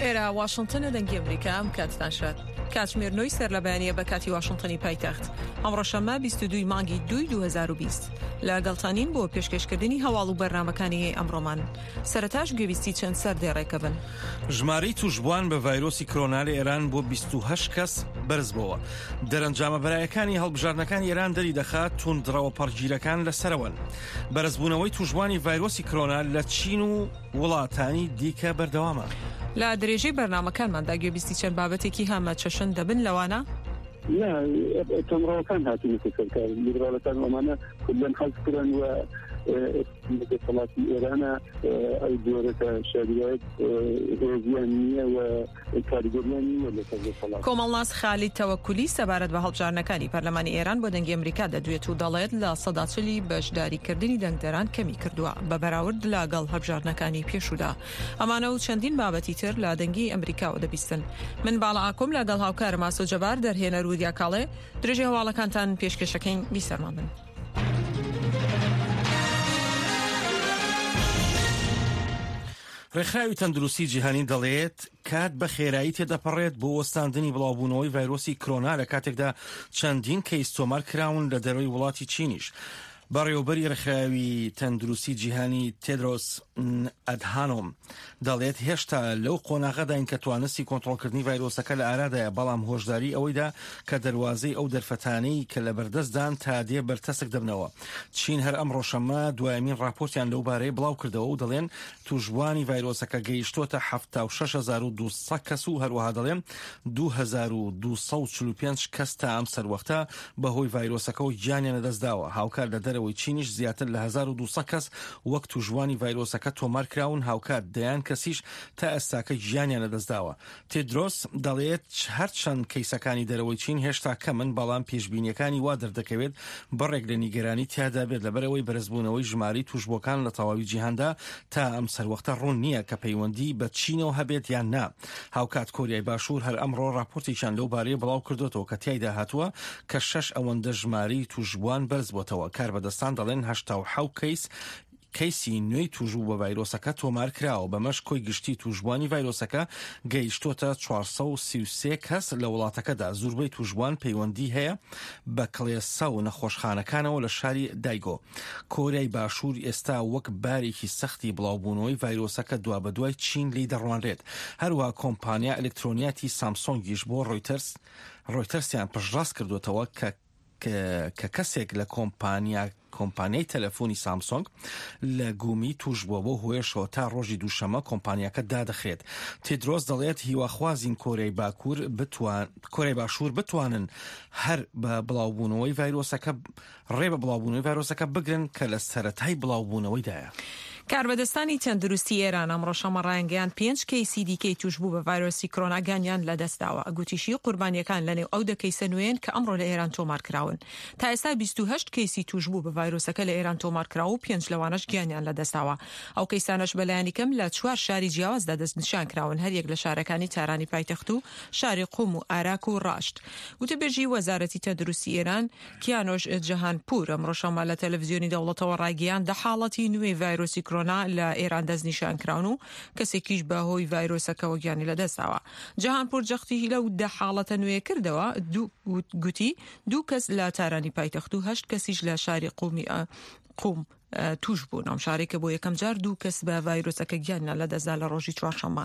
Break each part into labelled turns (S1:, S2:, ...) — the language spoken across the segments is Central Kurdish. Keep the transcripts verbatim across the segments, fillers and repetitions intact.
S1: ئێرە واشنگتنە دەنگی ئەمریکا ئەم کاتتان شات کاتژمێر نۆی سەر لە بەیانیە بە کاتی واشنگتنی پایتەخت ئەمڕۆ شەممە بیست و دوو مانگی دوو دو هەزار و بیست لە گەڵتانین بۆ پێشکەشکردنی هەواڵ و بەرنامەکانی ئەمڕۆمان. سەرەتاش گوێویستی چەند سەر دێڕێکە بن.
S2: ژمارەی توشبووان بە ڤایرۆسی کۆرۆنا لە ئێران بۆ بیست و هەشت کەس بەرز بووە. دەرەنجامە بەرایەکانی هەڵبژاردنەکانی ئێران دەری دەخات توندڕەوە پەرگیرەکان لەسەرەوەن. بەرزبوونەوەی توشبوانی ڤایرۆسی کۆرۆنا لە چین و وڵاتانی دیکە بەردەوامە.
S1: لا درێژەی بەرنامەکانماندا گوێبیستی چەند بابەتێکی هەمە چەشن دەبن لەوانە؟
S3: لا تەمڕەوەکان هاتوونە سەرکار لیبرالەکان ئەمانە کلەن حەزکردن و دەسەڵاتی ئێرانە ئەو جۆرەکە شاریەت هێزیان نییە و کاریگەریان نییە لەسەر دەسەڵات.
S1: کۆمەڵناس خالید تەوەکولی سەبارەت بە هەڵبژاردنەکانی پەرلەمانی ئێران بۆ دەنگی ئەمریکا دەدوێت و دەڵێت لە سەدا چلی بەشداریکردنی دەنگدەران کەمی کردووە بە بەراورد لەگەڵ هەڵبژاردنەکانی پێشوودا. ئەمانە و چەندین بابەتی تر لە دەنگی ئەمریکاوە دەبیستن. من باڵا ئاکۆم لەگەڵ هاوکارم ئاسۆ جەبار دەرهێنەر و دیاکاڵێ درێژەی هەواڵەکانتان پێشکەشەکەین بیسەرمان بن.
S2: ڕێکخراوی تەندروستی جیهانی دەڵێت کات بە خێرایی تێدەپەڕێت بۆ وەستاندنی بڵاوبوونەوەی ڤایرۆسی کۆرۆنا لە کاتێکدا چەندین کەیس تۆمار کراون لە دەرەوەی وڵاتی چینیش. بەڕێوەبەری ڕێکخراوی تەندروستی جیهانی تێدرۆس ئەدهانۆم دەڵێت هێشتا لەو قۆناغەداین کە توانستی کۆنتڕۆڵکردنی ڤایرۆسەکە لە ئارادایە، بەڵام هۆشداری ئەوەیدا کە دەواازەی ئەو دەرفەتانەی کە لە بەردەستدان تا دێ بەرتەسک دەبنەوە. چین هەر ئەم ڕۆژەمە دوایمین راپۆرتیان لەو بارەیە بڵاو کردەوە و دەڵێن توشبوانی ڤایرۆسەکە گەیشتۆتە هەفتاد و شەش هەزار و دووسەد کەس و هەروەها دەڵێن دوو هەزار و دووسەد و چل و پێنج کەس تا ئەم سەروەختە بەهۆی ڤایرۆسەکە و گیانیان لەدەستداوە. هاوکار لە دەرەوەی چینیش زیاتر لە هەزار و دووسەد کەس وەک توشبوانی ڤایرۆسەکە تۆمار کراون، هاوکات دەیان کەسیش تا ئێستاکە گیانیان لەدەستداوە. تێدرۆس دەڵێت هەرچەند کەیسەکانی دەرەوەی چین هێشتا کەمن، بەڵام پێشبینیەکانی وا دەردەکەوێت بەڕێک لە نیگەرانی تیادا بێت لەبەرەوەی بەرزبوونەوەی ژمارەی توشبووەکان لە تەواوی جیهاندا تا ئەم سەروەختە ڕوون نییە کە پەیوەندی بە چینەوە هەبێت یان نا. هاوکات کۆریای باشوور هەر ئەمڕۆ راپۆرتێکیان لەو بارەیە بڵاو کردوێتەوە کە تیایدا هاتووە کە شەش ئەوەندە ژمارەی توشبووان بەرز بۆتەوە. کاربەدەستان دەڵێن هەشتا و حەوت کەیس کەیسی نوێی توژبوو بە ڤایرۆسەکە تۆمار کراوە. بەمەش کۆی گشتی توشبوانی ڤایرۆسەکە گەیشتۆتە چوارسەد و سی و سێ کەس لە وڵاتەکەدا. زۆربەی توشبوان پەیوەندی هەیە بە کڵێسە و نەخۆشخانەکانەوە لە شاری دایگۆ. کۆریای باشوور ئێستا وەک بارێکی سەختی بڵاوبوونەوەی ڤایرۆسەکە دوا بە دوای چین لی دەڕوانرێت. هەروەها کۆمپانیا ئەلکترۆنیاتی سامسۆنگیش بۆ ڕۆیتەرس ڕۆیتەرسیان پشتڕاست کردوێتەوە کە کە کەسێک لە کۆمپانیا کۆمپانیای تەلەفۆنی سامسۆنگ لە گومی توشبووە بۆ هۆیشەوە تا ڕۆژی دووشەمە کۆمپانیاکە دادەخرێت. تێدرۆس دەڵێت هیواخوازین کۆرەی باکوور بتوان کۆرەی باشوور بتوانن هەر بە بڵاوبوونەوەی ڤایرۆسەکە ڕێ بە بڵاوبوونەوەی ڤایرۆسەکە بگرن کە لە سەرەتای بڵاوبوونەوەیدایە.
S1: کاربەدەستانی تەندروستی ئێران ئەمڕۆ شەمە ڕایانگەیاند پێنج کەیسی دیکەی توشبوو بە ڤایرۆسی کۆرۆنا گیانیان لەدەستداوە. گوتیشی قوربانیەکان لەنێو ئەو دەکەیسە نوێن کە ئەمڕۆ لە ئێران تۆمار کراون. تا ئێستا بیست و هەشت کەیسی توشبوو بە ڤایرۆسەکە لە ئێران تۆمار کراوە و پێنج لەوانەش گیانیان لەدەستداوە. ئەو کەیسانەش بەلایانی کەم لە چوار شاری جیاوازدا دەستنیشان کراون، هەر یەک لە شارەکانی تارانی پایتەخت و شاری قوم و ئاراک و ڕاشت. وتەبێژی وەزارەتی تەندروستی ئێران کیانۆش جەهانپور ئەمڕۆ شەمە لە تەلەڤیزیۆنی دەوڵەتەوە ڕایگەیاند دەحاڵەتی نوێی ڤایرۆسی کۆرۆنا لە ئێران دەستنیشان کراون و کەسێکیش بەهۆی ڤایرۆسەکەەوە گیانی لەدەستاوە. جەهانپور جەختی لەو دە حاڵەتە نوێ کردەوە گوتی دوو کەس لە تارانی پایتەخت و هەشت کەسیش لە شاری قومی قوم توش بوون. ئەم شارێکە بۆ یەکەم جار دوو کەس بە ڤایرۆسەکە گیانیان لەدەستدا لە ڕۆژی چوارشەممە.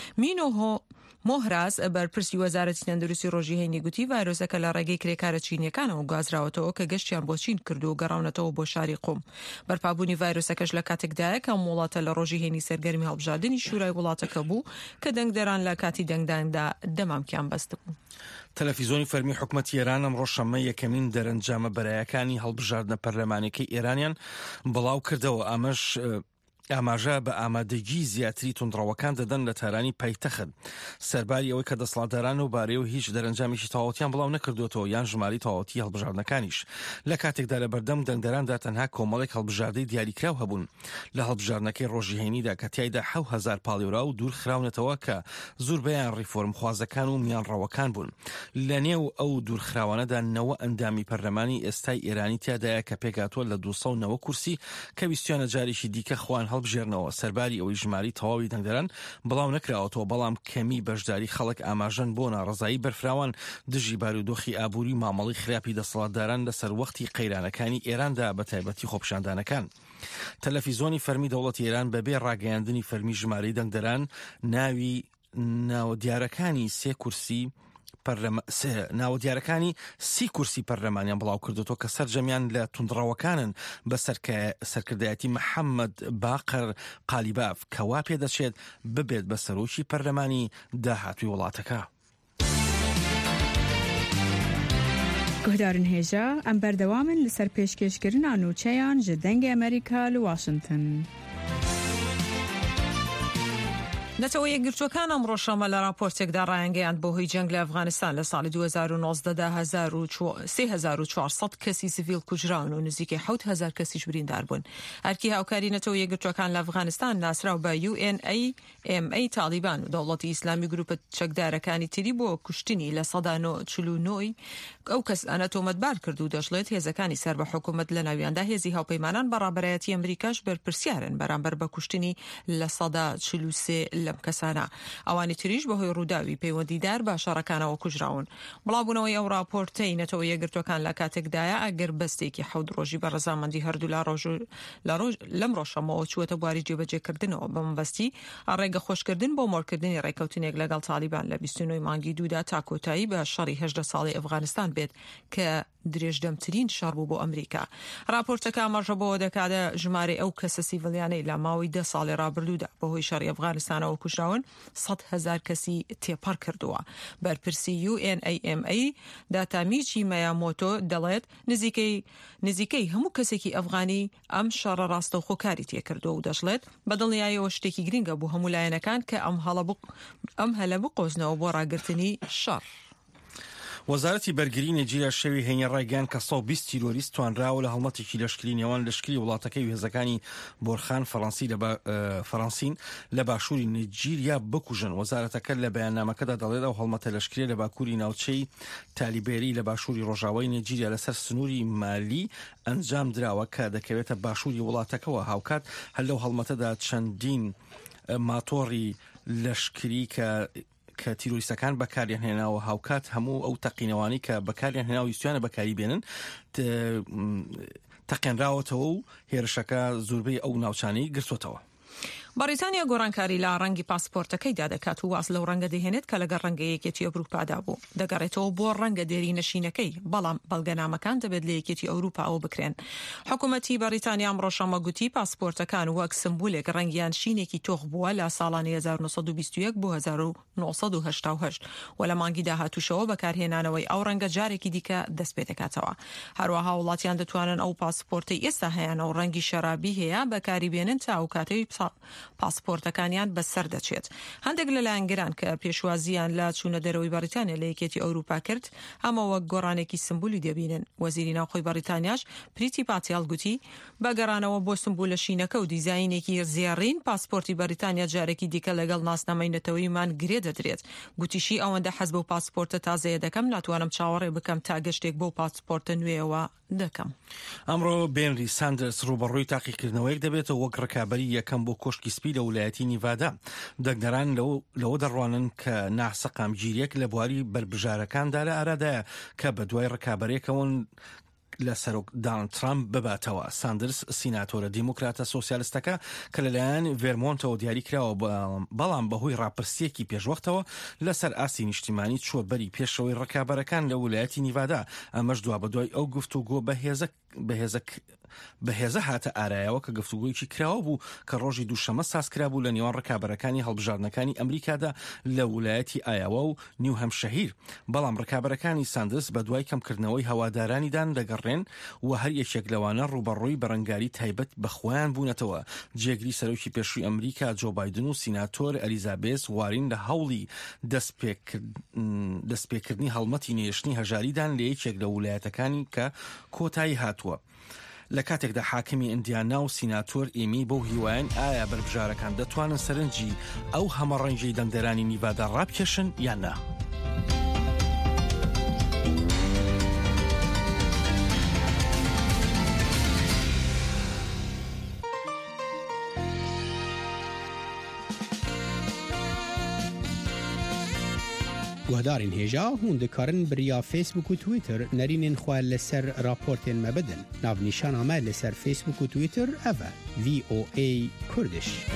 S1: مینۆ مۆهراز بەرپرسی وەزارەتی تەندروستی ڕۆژی هەینی گوتی ڤایرۆسەکە لە ڕێگەی کرێکارە چینیەکانەوە گازراوەتەوە کە گەشتیان بۆ چین کردو و گەڕاونەتەوە بۆ شاری قوم. بەرپابوونی ڤایرۆسەکەش لە کاتێکدایە کە وڵاتە لە ڕۆژی هەینی سەرگەرمی هەڵبژاردننی شورای وڵاتەکە بوو کە دەنگدەران لە کاتی دەنگداندا دەمامکیان بەست بوو.
S2: تەلەڤیزۆنی فەرمی حکومەتی ئێران ئەمڕۆ شەممە یەکەمین دەرەنجامە بەرایەکانی هەڵبژاردنە پەرلەمانیەکەی ئێرانیان بڵاو کردەوە. ئەمەش ئاماژە بە ئامادەگی زیاتری توندڕەوەکان دەدەن لە تارانی پایتەخت. سەرباری ئەوەی کە دەسەڵاتداران و بارەی و هیچ دەرەنجامیشی تەواوەتیان بڵاو نەکردوێتەوە یان ژماری تەواوەتی هەڵبژاردنەکانیش. لە کاتێکدا لە بەردەم دەنگدەراندا تەنها کۆمەڵێک هەڵبژاردەی دیاریکراو هەبوون لە هەڵبژاردنەکەی ڕۆژی هەینیدا کە تیایدا حەوت هەزار پاڵیورا و دوور خراونەتەوە کە زۆربەیان ڕیفۆرم خوازەکان و میانڕەوەکان بوون. لە نێو ئەو دوورخراوانەدا نەوە ئەندامی پەرلەمانی ئێستای ئێرانی تیادایە کە پێکاتوە لە دووسەد و نەوە کورسی کە ویستیانە جارێکی دیکە خوان هەڵبژێرنەوە. سەرباری ئەوەی ژماری تەواوی دەنگدەران بڵاو نەکراوەتەوە، بەڵام کەمی بەشداری خەڵک ئاماژەن بۆ ناڕەزایی بەرفراوان دژی بارودۆخی ئابووری مامەڵی خراپی دەسەڵاتداران لەسەر وەختی قەیرانەکانی ئێراندا بە تایبەتی خۆپیشاندانەکان. تەلەڤیزۆنی فەرمی دەوڵەتی ئێران بەبێ ڕاگەیاندنی فەرمی ژمارەی دەنگدەران ناوی ناوەدیارەکانی سێ کورسی ناوە دیارەکانی سی کورسی پەرلەمانیان بڵاو کردوەوە کە سەرجەمیان لە توندڕەوەکانن بە سەرکردایەتی محەممەد باقر قالیباف کەوا پێدەچێت ببێت بە سەرۆکی پەرلەمانی داهاتووی وڵاتەکە.
S4: گۆدارن هێژە ئەم بەردەوامن لەسەر پێشکەشکردنا نوچەیان ji dengê ئەمریکا لە واشنگتن.
S1: نەتەوە یەکگرتوەکان ئەم ڕۆژەمە لە راپۆرتێکدا ڕایانگەیاند بۆ هۆی جەنگ لە ئەفغانستان لە ساڵی دوو هەزار و نۆزدە سێ هەزار و چوارسەد کەسی سڤیل کوژراون و نزیکەی حەوت هەزار کەسیش بریندار بوون. هەرکی هاوکاری نەتەوە یەکگرتوەکان لە ئەفغانستان ناسراو بە یو ئێن ئەی ئێم ئەی تالیبان و دەوڵەتی ئیسلامی گروپە چەکدارەکانی تری بۆ کوشتنی لە سەدا چل و نۆی ئەو کەسانە تۆمەتبار کرد و دەژڵێت هێزەکانی سەر بە حکوومەت لە ناویاندا هێزی هاوپەیمانان بەڕابەرایەتی ئەمریکاش بەرپرسیارن بەرامبەر بە کوشتنی لە سەدا چل و سێ لەم کەسانە. ئەوانی تریش بەهۆی ڕووداوی پەیوەندیدار بە شەڕەکانەوە کوژراون. بڵاوبوونەوەی ئەو راپۆرتەی نەتەوە یەکگرتوەکان لە کاتێکدایە ئەگەر بەستێکی حەوت ڕۆژی بە ڕەزامەندی هەردوو لە ڕۆژ لەم ڕۆژەمەوە چووەتە بواری جێبەجێکردنەوە بە مەبەستی ڕێگە خۆشکردن بۆ مۆرکردنی ڕێکەوتنێک لەگەڵ تالیبان لە بیست و نۆی مانگی دوودا تا کۆتایی بە شەڕی هەژدە ساڵی ئەفغانستان بێت کە درێژدەمترین شەڕ بوو بۆ ئەمریکا. راپۆرتەکە ئاماژە بۆەوە دەکاتە ژمارەی ئەو کەسە سیڤیلیانەی لە ماوەی دە ساڵی ڕابردوودا بەهۆی شەڕی ئەفغانستانەوە کوژراون سەد هەزار کەسی تێپەڕ کردووە. بەرپرسی یو ئێن ئەی ئێم ئەی داتامیچی مەیامۆتۆ دەڵێت نزیکەی نزیکەی هەموو کەسێکی ئەفغانی ئەم شەڕە ڕاستەوخۆکاری تێکردووە و دەژڵێت بەدڵنیایەوە شتێکی گرنگە بۆ هەموو لایەنەکان کە ئەم هەلە بقۆزنەوە بۆ ڕاگررتنی شەڕ.
S2: وەزارەتی بەرگری نێجیریا شەوی هێنی ڕایگەیاند کە سەد و بیست تیرۆریست توانراوە لە هەڵمەتێکی لەشکری نێوان لەشکری وڵاتەکەی و هێزەکانی بۆرخان فەڕەنسی لە فەڕەنسین لە باشووری نێجیریا بکوژن. وەزارەتەکە لە بەیاننامەکەدا دەڵێت ئەو هەڵمەتە لەشکریە لە باکووری ناوچەی تالیبێری لە باشووری ڕۆژاوای نێجیریا لەسەر سنووری مالی ئەنجام دراوە کە دەکەوێتە باشووری وڵاتەکەەوە. هاوکات هەر لەو هەڵمەتەدا چەندین ماتۆڕی لەشکری کە کە تیرۆریستەکان بەکاریان هێناوە هاوکات هەموو ئەو تەقینەوانی کە بەکاریان هێناوە ویستوانە بەکاری بێنن تەقێنراوەتەوە و هێرشەکە زۆربەی ئەو ناوچانەی گرتوتەوە.
S1: بەریتانیا گۆڕانکاری لە ڕەنگی پاسپۆرتەکەیدا دەکات و واز لەو ڕەنگە دەهێنێت کە لەگەڵ ڕەنگە یەکێتی ئەوروپادا بوو. دەگەڕێتەوە بۆ ڕەنگە دێری نەشینەکەی، بەڵام بەڵگەنامەکان دەبێت لە یەکێتی ئەوروپا ئەو بکرێن. حکوومەتی بەریتانیا ئەمڕۆژەمە گوتی پاسپۆرتەکان وەک سمبولێک ڕەنگیان شینێکی تۆخ بووە لە ساڵانی هەزار و نۆ سەد و بیست و یەک بۆ هەزار و نۆ سەد و هەشتا و هەشت و لە مانگی داهاتووشەوە بەکارهێنانەوەی ئەو ڕەنگە جارێکی دیکە دەست پێ دەکاتەوە. هەروەها وڵاتیان دەتوانن ئەو پاسپۆرتەی ئێستا هەیەە و ڕەنگی شەرابی هەیە بەکاری بێنن تا ئەو کاتەی پاسپۆرتەکانیان بەسەر دەچێت. هەندێک لەلایەنگران کە پێشوازیان لە چوونە دەرەوەی بەریتانیا لە یەکێتی ئەوروپا کرد ئەمەوە گۆڕانێکی سمبولی دەبینن. وەزیری ناوخۆی بەریتانیاش پریتی پاتیال گوتی بەگەڕانەوە بۆ سمبولە شینەکە و دیزاینێکی زێڕین پاسپۆرتی بەریتانیا جارێکی دیکە لەگەڵ ناسنامەی نەتەوەیمان گرێ دەدرێت. گوتیشی ئەوەندە حەز بەو پاسپۆرتە تازەیە دەکەم ناتوانم چاوەڕێ بکەم تا گەشتێک بۆ پاسپۆرتە نوێەوە دەکەم.
S2: ئەمڕۆ بێنری ساندرس ڕوبەڕووی تاقیکردنەوەیەک دەبێتەوە وەک ڕکابەری یەکەم بۆ کۆشکی سپی لە ویلایەتی نیڤادا. دەنگدەران لەوە دەڕوانن کە ناسە قامگیریەک لە بواری بربژارەکاندا لە ئارادایە کە بە دوای ڕکابەرێکەوەن لە سەرۆک دانڵد ترامپ بباتەوە. ساندرس سیناتۆرە دیموکراتە سۆسیالیستەکە کە لەلایەن ڤێرمۆنتەوە دیاری کراوە بەڵام بەهۆی ڕاپرسیەکی پێشوەختەوە لەسەر ئاسی نیشتیمانی چوە بەری پێشەوەی ڕکابەرەکان لە ویلایەتی نیڤادا. ئەمەش دوا بە دوای ئەو گفتوگۆ بەهێزە بەهێزە بەهێزە هاتە ئارایەوە کە گفتوگۆیەکی کراوە بوو کە ڕۆژی دووشەمە سازکرا بوو لە نێوان ڕکابەرەکانی هەڵبژاردنەکانی ئەمریکادا لە ویلایەتی ئایاوا و نیو هەمشەهیر. بەڵام ڕکابەرەکانی ساندرس بە دوای کەمکردنەوەی هەوادارانیدان دەگەڕێن و هەر یەکێک لەوانە ڕوبەڕووی بەرەنگاری تایبەت بەخۆیان بوونەتەوە. جێگری سەرۆکی پێشووی ئەمریکا جۆ بایدن و سیناتۆر ئەلیزابێس وارین لە هەوڵی دەستپێکردنی هەڵمەتی نێشتنی هەژاریدان لە یەکێک لە ویلایەتەکانی کە کۆتایی هاتووە. لە کاتێکدا حاکمی ئیندیانا و سیناتۆر ئێمی بەو هیوایان ئایا بربژارەکان دەتوانن سەرنجی ئەو هەمە ڕەنگەی دەنگدەرانی نیڤادا ڕابکێشن یان نا.
S5: گهدارین هیجا هون دکارن بریا فیسبوک و تویتر نرینین خواه لسر راپورتین مبدن ناو نیشان آمد لسر فیسبوک و تویتر اوه وی او ای کردش.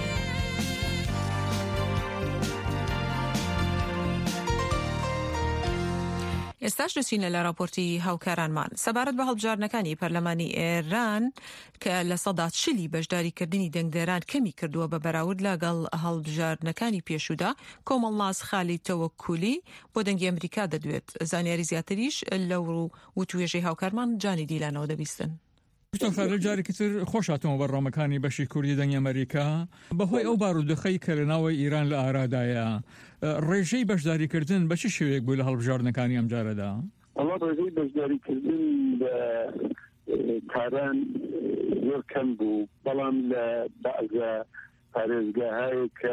S1: ئێستاش دەچینە لە راپۆرتی هاوکارانمان. سەبارەت بە هەڵبژاردنەکانی پەرلەمانی ئێران کە لە سەدا چلی بەشداریکردنی دەنگدەران کەمی کردووە بە بەراورد لەگەڵ هەڵبژاردنەکانی پێشوودا، کۆمەڵناز خالی تەوەکولی بۆ دەنگی ئەمریکا دەدوێت. زانیاری زیاتریش لەو وتوێژەی هاوکارمان جانی دیلانەوە دەبیستن.
S6: دکتۆر خالد جارێکی تر خۆش هاتەوە بەڕامەکانی بەشی کوردی دەنگی ئەمریکا بەهۆی ئەو بارودۆخەی کە لە ناوەی ئیران لە ئارادایە. ڕێژەی بەشداریکردن بە چ شێوەیەک بوو لە هەڵبژاردنەکانی ئەم جارەدا؟
S3: ئەڵا ڕێژەی بەشداریکردن لە کاران زۆر کەم بوو، بەڵام لە بەعزە پارێزگاهایی کە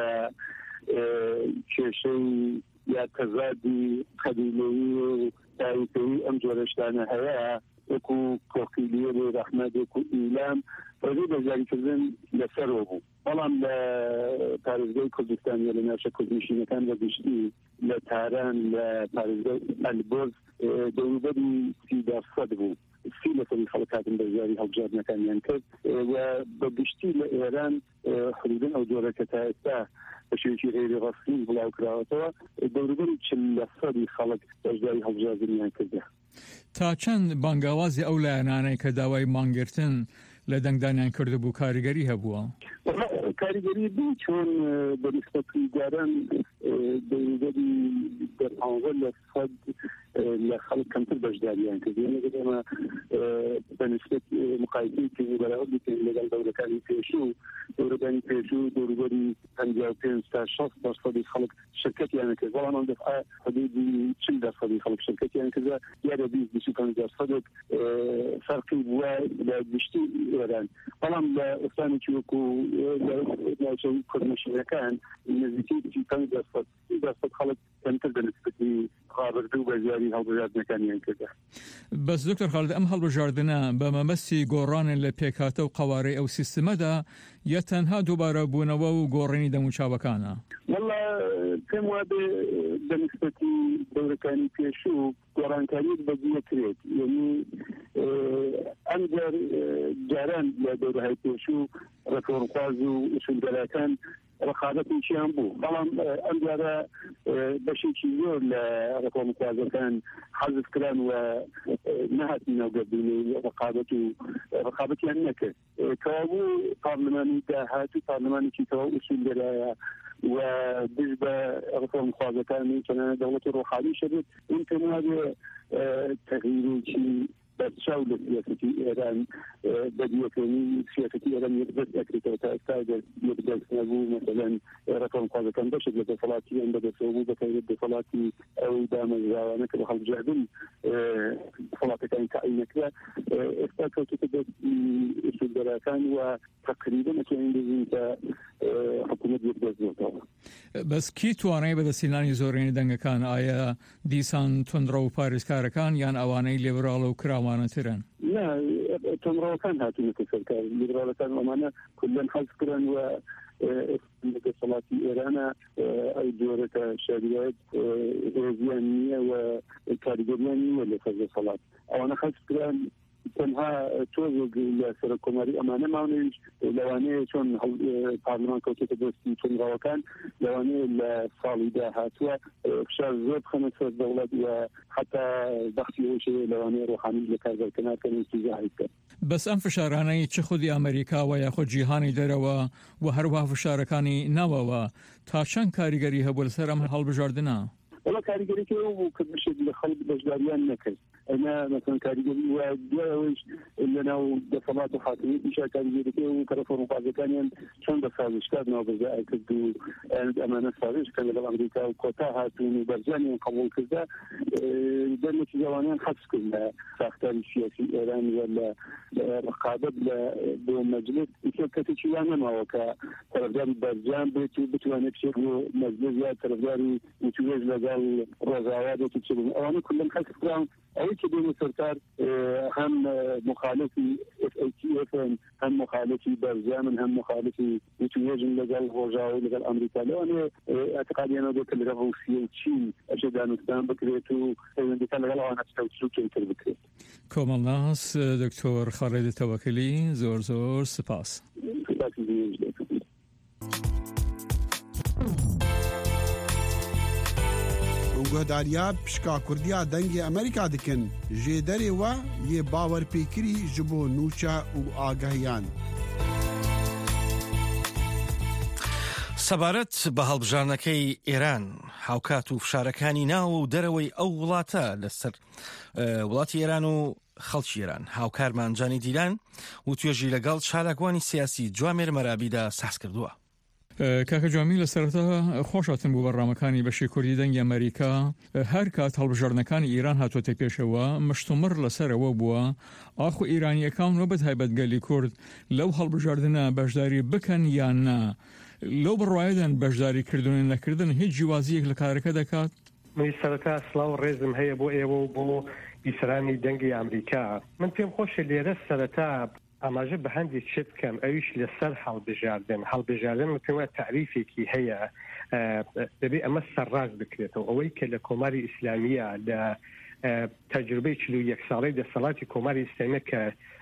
S3: کێشەی یا تەزادی قەبیلەیی و داویتەیی ئەم جۆرەشتانە هەیە وەکو کۆکیلیە و ڕەحمەت وەکو ئیلام ڕێژەی بەشداریکردن لەسەرەوە بوو. بەڵام لە پارێزگای کوردستان لە ناوچە کوردنشینەکان بە گشتی لە تاران لە پارێزگای ئەلبۆرز دەوروبەری سی دەرسەد بوو. سی لەسەری خەڵک هاتن بەشداری هەڵبژاردنەکانیان کرد و بە گشتی لە ئێران حدوداً ئەو جۆرەکە تا ئێستا بە شێوەیەکی غەیری ڕەسمی بڵاو کراوەتەوە دەوروبەری چل لەسەری خەڵک بەشداری هەڵبژاردنیان کردە.
S6: تا چەند بانگاوازی ئەو لایەنانەی کە داوای مانگرتن لە دەنگدانیان کردبوو کاریگەری هەبووە؟
S3: کاریگەری بوو چۆن بەنسبەتی جاران دەوروبەری دەرپانزە لە سەد لە خەڵک کەمتر بەشداریان کرد. یعنی ئێمە بەنسبەت مقایسەیەکی بەراورد بکەین لەگەڵ دەورەکانی پێشوو، دەورەکانی پێشوو دەوروبەری پەنجا و پێنج تا شەست دەرسەدی خەڵک شرکەتیان کرد، بەڵام ئەم دەفعە حدودی چل دەرسەدی خەڵک شرکەتیان کردە، یادا بیست بیست و پەنج دەرسەدێک فەرقی بووە لە گشتی ئێران. بەڵام لە ئوستانێکی وەکو ناوچەی کوردنشینەکان نزیکی پەنج دەرسەد دەرسەد خەڵک کەمتر بەنسبەتی ڕابردوو بەزیاری هەڵبژاردنەکانیان کردە.
S6: بەس دکتۆر خالد ئەم هەڵبژاردنە بە مەبەستی گۆڕانن لە پێکهاتە و قەوارەی ئەو سیستمەدا یا تەنها دووبارە بوونەوە و گۆڕینی دەموچاوەکانە؟
S3: والله پێم وابێ بەنسبەتی دەورەکانی پێشوو گۆڕانکاریت بەجێ کرێت. یعنی ئەم جاران لە دەورەهای پێشوو ڕێکۆڕخواز و ئوسولگەرەکان ڕقابەتێکیان بوو، بەڵام ئەم جارە بەشێکی زۆر لە ڕێکۆڕخوازەکان حەزف کران و نەهاتنە ناوگەردونی ڕقابەت و ڕقابەتیان نەکرد. کەوابوو پارلەمانی داهات و پارلەمانێکی تەواو ئوسولگەرایە و دژ بە ڕێکۆڕخوازەکانی چەنانە دەوڵەتی ڕۆحانی شەبێت. این پێم وابێ تەغییرێکی بەرچاو لە سیاسەتی ئێران بەدیەکەنی سیاسەتی ئێران یەکدەست ئەکرێتەوە تا ئێستا یەکدەست نەبوو. مەسەلەن ڕێکۆڕخوازەکان بەشێک لە دەسەڵاتیان بەدەستەوە بوو، بەتایبەت دەسەڵاتی ئەو دامەزراوانە کە بە هەڵبژاردن دەسەڵاتەکانی تەعیین نەکرا ئێستا کەوتووەتە دەست ئوسولگەرەکان و تەقریباً ئەتوانین بڵێین کە حکوومەت یەکدەست بێتەوە.
S6: بەس کی توانای بەدەستهێنانی زۆرینەی دەنگەکان؟ ئایا دیسان تۆندڕە و پارێزکارەکان یان ئەوانەی لێبراڵە و کراوانەترن؟
S3: لا تۆندڕەوەکان هاتوونەتە سەرکار. لیبراڵەکان ئەمانە کولەن حەز کران و دەسەڵاتی ئێرانە ئەو جۆرەکە شاریەت هێزیان نییە و کاریگەریان نییە لەسەر دەسەڵات. ئەوانە حەز کران تەنها تۆزێک لە سەرۆک کۆماری ئەمانە ماونەویش لەوانەیە چۆن پارلەمان کەوتێتە دەستی تۆندڕەوەکان لەوانەیە لە ساڵی داهاتووە فشار زۆر بخەنە سەر دەوڵەت و حتا بەختی ئەوشەیە لەوانەیە ڕۆحانی لە کارگەرکردنەکەن استیزاحی بکەن.
S6: بەس ئەم فشارانەی چ خودی ئەمریکاوە یاخود جیهانی دەرەوە و هەروەها فشارەکانی ناوەوە تا چەند کاریگەری هەبوو لەسەر ئەم هەڵبژاردنە؟
S3: وڵا کاریگەریکە بوو کە بشێت لە خەڵک بەشداریان نەکرد. ئەمە مەسەڵەن کاریگەری وایە دوایەوەش لەناو دەسەڵات و حاکمیەتیشا کاریگەریەکە و کە ڕێکۆڕخوازەکانیان چۆن بە سازشکردنەوە بەرجای کرد و ئەمانە سازش کە لەگەڵ ئەمریکا و کۆتا هاتوون و بەرجامیان قبوڵ کردە دەرنەتیجەوانیان حەبس کرد لە ساختاری سیاسی ئێران و لە ڕقابەت لە بۆ مەجلس کەسێکی وان نەماوە کە تەرەفداری بەرجام بێت و بتوانێت بچێت بۆ مەجلس یا تەرەفداری وتوێژ لەگەڵ ڕۆژاوا بێت و چ بن. ئەوانە کولەن حەز کران أو كده سركار هم مخالفي اف اي تي اف هم مخالفي برزام هم مخالفي وتواجن لقال روجا ولقال أمريكا لأن اعتقادي أنا دوك اللي روسيا وتشين أشد أن نستان بكريتو عندك أنا غلوا أنا استوتشو كيتر بكريت
S6: كومل ناس دكتور خالد توكلی زور زور سپاس.
S7: گهداریا پشکا کردیا دنگ امریکا دکن جدری و یه باور پیکری جبو نوچا و آگاهیان.
S2: سەبارەت بە هەڵبژارنەکەی ئێران هاوکات و فشارەکانی ناو و دەرەوەی ئەو وڵاتە لەسەر وڵاتی ئێران و خەڵکی ئێران هاوکارمانجانی دیلان و توێژی لەگەڵ چالاکوانی سیاسی جوامێر مەرابیدا ساس کردووە.
S6: کاکە جوامی لە سەرەتا خۆشاتن بوو بەڕامەکانی بەشی کوردی دەنگی ئەمریکا هەر کات هەڵبژاردنەکانی ئیران هاتوۆتە پێشەوە مشتومڕ لەسەرەوە بووە ئاخو ئیرانیەکان وەبەت هایبەتگەلی کورد لەو هەڵبژاردنە بەشداری بکەن یان نا لەو بڕواایدان بەشداری کردن نەکردن هیچ جیوازیەک لە کارەکە دەکات؟
S8: من سەرەتا سڵاو ڕێزم هەیە بۆ ئێوە و بۆ بیسەرانی دەنگی ئەمریکا. من پێم خۆشە لێرە سەرەتا ئاماژە بە هەندێک شت بکەم ئەویش لەسەر هەڵبژاردن هەڵبژاردن پێم وایە تعریفێکی هەیە دەبێت ئەمە سەرڕاست بکرێتەوە ئەوەی کە لە کۆماری ئیسلامیە لە تەجروبەی چل و یەک ساڵەی دەسەڵاتی کۆماری ئیسلامیە کە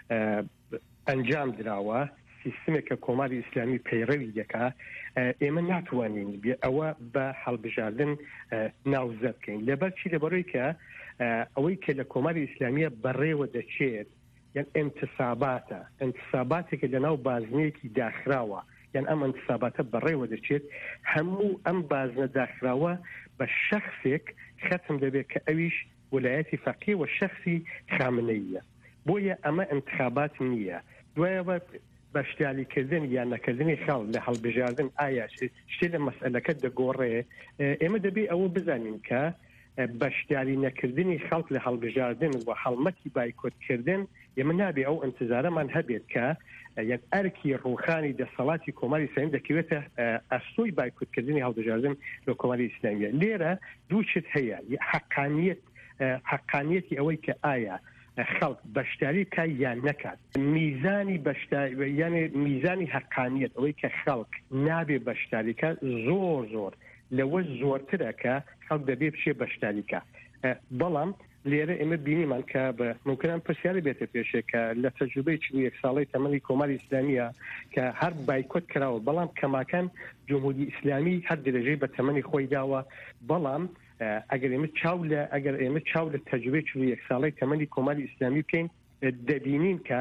S8: ئەنجام دراوە سیستمێکە کۆماری ئیسلامی پەیڕەوی دەکا ئێمە ناتوانین ئەوە بە هەڵبژاردن ناوزە بکەین لەبەرچی لەبەرەوەی کە ئەوەی کە لە کۆماری ئیسلامیە بەڕێوە دەچێت یان انتصاباتە انتصاباتێکە لەناو بازنەیەکی داخراوە یان ئەم انتصاباتە بەڕێوە دەچێت هەموو ئەم بازنە داخراوە بە شەخصێک ختم دەبێت کە ئەویش وەلایەتی فەقیه و شەخصی خامنەییە بۆیە ئەمە انتخابات نییە دوایەوە بەشداریکردن یان نەکردنی خەڵ لە هەڵبژاردن ئایا شتێ لە مەسئلەکە دەگۆڕێ ئێمە دەبێت ئەوە بزانین کە بەشداری نەکردنی خەڵک لە هەڵبژاردن و هەڵمەتی بایکۆتکردن ئێمە نابێ ئەو ئەنتزارەمان هەبێت کە یەک ئەرکی ڕوخانی دەسەڵاتی کۆماری ئیسلامی دەکەوێتە ئەستۆی بایکۆتکردنی هەڵبژاردن لە کۆماری ئیسلامیە. لێرە دوو شت هەیە حەقانیەت حەقانیەتی ئەوەی کە ئایا خەڵک بەشداری بکە یان نەکات میزانی بەشداری یعنی میزانی حەقانیەت ئەوەی کە خەڵک نابێ بەشداریکە زۆر زۆر لەوە زۆرترە کە خەڵک دەبێ بشێ بەشداریکە. بەڵام لێرە ئێمە بینیمان کە بە ممکنان پرسیاری بێتە پێشێ کە لە تەجروبەی چل و یەک ساڵەی تەمەنی کۆماری ئیسلامیە کە هەر بایکۆت کراوە بەڵام کەماکان جمهوری ئیسلامی هەر درێژەی بە تەمەنی خۆی داوە بەڵام ئەگەر ئێمە چاو لە ئەگەر ئێمە چاو لە تەجروبەی چل و یەک ساڵەی تەمەنی کۆماری ئیسلامی بکەین دەبینین کە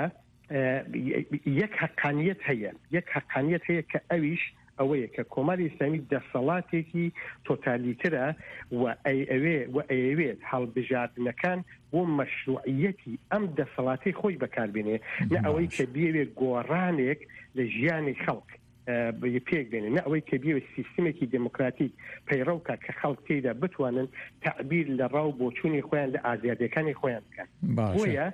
S8: یەک حەقانیەت هەیە یەک حەقانیەت هەیە کە ئەویش ئەوەیە کە کۆماری ئیسلامی دەسەڵاتێکی تۆتالیترە و ئەوێ و ئەوێت هەڵبژاردنەکان بۆ مەشروعیەتی ئەم دەسەڵاتی خۆی بەکاربێنێ نە ئەوەی کە بێوێت گۆڕانێک لە ژیانی خەڵک پێک بێنێ نە ئەوەی کە بێوێت سیستمێکی دموکراتیک پەیڕەوکە کە خەڵک تێیدا بتوانن تعبیر لە ڕاو بۆچوونی خۆیان لە ئازادیەکانی خۆیان بکەن. بۆیە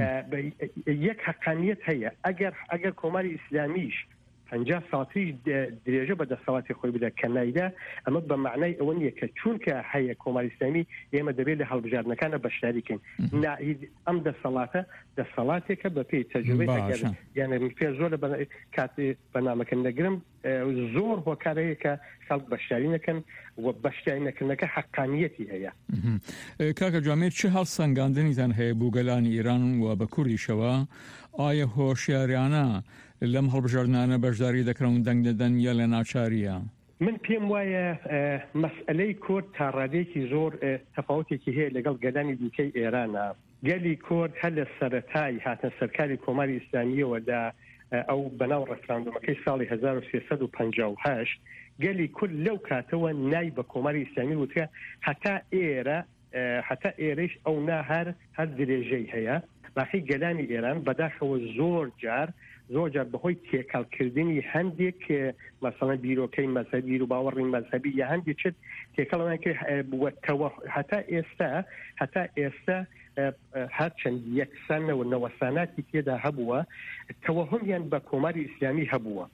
S8: یەک حەقانیەت هەیە ئەگەر ئەگەر کۆماری ئیسلامیش پەنجا ساڵتریش درێژە بە دەسەڵاتی خۆی بدە کە نایدا ئەمە بە معنای ئەوە نییە کە چونکە هەیە کۆماری ئیسلامی ئێمە دەبێت لە هەڵبژاردنەکانە بەشداری بکەین ئەم دەسەڵاتە دەسەڵاتێکە بە پێی تەجروبەی یانە پێ زۆر لە کاتی بەنامەکە نەگرم زۆر هۆکارەیە کە خەڵک بەشداری نەکەن و بەشداری نەکردنەکە حەقانیەتی هەیە.
S6: کاکە جوامێر چه هەڵسەنگاندنیتان هەیە بوو گەلانی ئیران و بە کوردیشەوە ئایا هۆشیاریانە لەم هەڵبژاردنانە بەشداری دەکرەون دەنگ دەدەن یا لە ناچاریە؟
S8: من پێم وایە مەسئلەی کورد تا ڕادێکی زۆر تەفاوتێکی هەیە لەگەڵ گەلانی دیکەی ئێرانە. گەلی کورد هەر لە سەرەتای هاتە سەرکاری کۆماری ئیسلامیەوە لە ئەو بەناو ڕەفراندۆمەکەی ساڵی هەزار و سێسەد و پەنجا و هەشت گەلی کورد لەو کاتەوە نای بە کۆماری ئیسلامی وتە هەتا ئێرە هەتا ئێرەش ئەو نا هەر هەر درێژەی هەیە. باقی گەلانی ئێران بەداخەوە زۆر جار زۆر جار بەهۆی تێکەڵکردنی هەندێک مەسەڵەن بیرۆکەی مەذهبی و باوەڕی مەذهبی یا هەندێک چت تێکەڵەوەیان کرد هەتا ئێستا هەتا ئێستا هەرچەند یەکسانەوە نەوەساناتی تێدا هەبووە تەوەهمیان بە کۆماری ئیسلامی هەبووە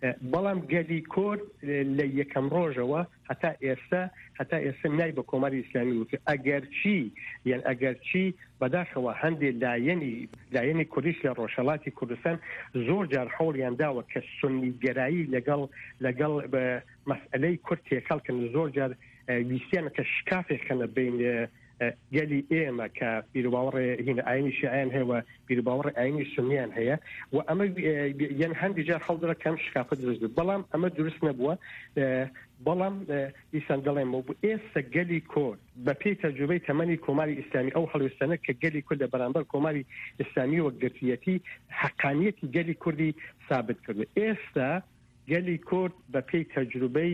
S8: بەڵام گەلی کورد لە یەکەم ڕۆژەوە هەتا ئێستا هەتا ئێستا نای بە کۆماری ئیسلامی وت ئەگەرچی یان ئەگەرچی بەداخەوە هەندێک لایەنی لایەنی کوردیش لە ڕۆژهەڵاتی کوردستان زۆر جار هەوڵیان داوە کە سونیگەرایی لەگەڵ لەگەڵ مەسئلەی کورد تێکەڵکن زۆر جار ویستیانە کە شکافێکخەنە بین گەلی ئێمە کە بیرباوەڕێ هینە ئاینی شیعیان هەیە و بیرباوەڕێ ئاینی سونیان هەیە و ئەمە یان هەندی جار هەڵدرا کەم شکافە دروست بێت بەڵام ئەمە دروست نەبووە بەڵام دیسان دەڵێمەوە بوو ئێستا گەلی کورد بە پێی تەجروبەی تەمەنی کۆماری ئیسلامی ئەو هەڵوێستانە کە گەلی کورد لە بەرامبەر کۆماری ئیسلامی وەکگرتویەتی حەقانیەتی گەلی کوردی ثابت کردو ئێستا گەلی کورد بە پێی تەجروبەی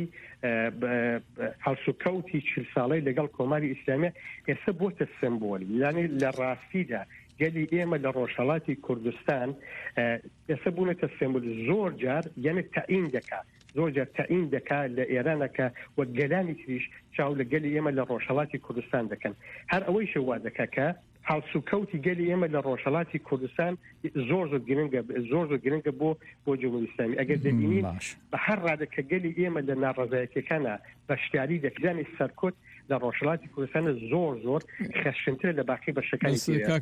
S8: هەڵسوکەوتی چل ساڵەی لەگەڵ کۆماری ئیسلامی ئێستا بۆتە سمبۆل یعنی لە ڕاستیدا گەلی ئێمە لە ڕۆژهەڵاتی کوردستان ئێستا بوونەتە سمبۆل زۆر جار یعنی تەعین دەکات زۆر جار تەعین دەکات لە ئێرانەکە وە گەلانی تریش چاو لە گەلی ئێمە لە ڕۆژهەڵاتی کوردستان دەکەن هەر ئەوەی شەوا دەکات کە هەڵسوکەوتی گەلی ئێمە لە ڕۆژهەڵاتی کوردستان زۆر زۆر گرنگە زۆر زۆر گرنگە بۆ بۆ جمهوری ئیسلامی ئەگەر دەبینین بە هەر ڕادە کە گەلی ئێمە لە ناڕەزایەتیەکانە بەشداری دەکردانی سەرکوت لە ڕۆژهەڵاتی کوردستانە زۆر زۆر خەشنترە لە باقی بەشەکانی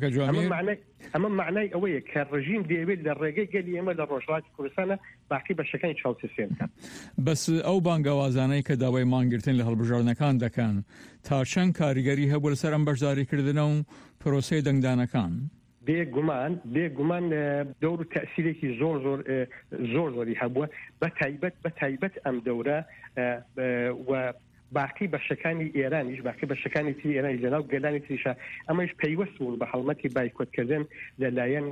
S8: ئەمە معنای ئەوەیە کە ڕژیم دەیەوێت لە ڕێگەی گەلی ئێمە لە ڕۆژهەڵاتی کوردستانە باقی بەشەکانی چاوسێن بکات
S6: بەس ئەو بانگەوازانەی کە داوای مانگرتن لە هەڵبژاردنەکان دەکەن تا چەند کاریگەری هەبوو لەسەر ئەم بەشداریکردنە و پرۆسەی دەنگدانەکان
S8: بێگومان بێگومان دەور و تەسیرێکی زۆر زۆر زۆر زۆری هەبووە بە تایبەت بە تایبەت ئەم دەورە و باقی بەشەکانی ئێرانیش باقی بەشەکانی تری ئێرانی لەناو گەلانی تریشە ئەمەش پەیوەست بوون بە هەڵمەتی بایکۆتکردن لەلایەن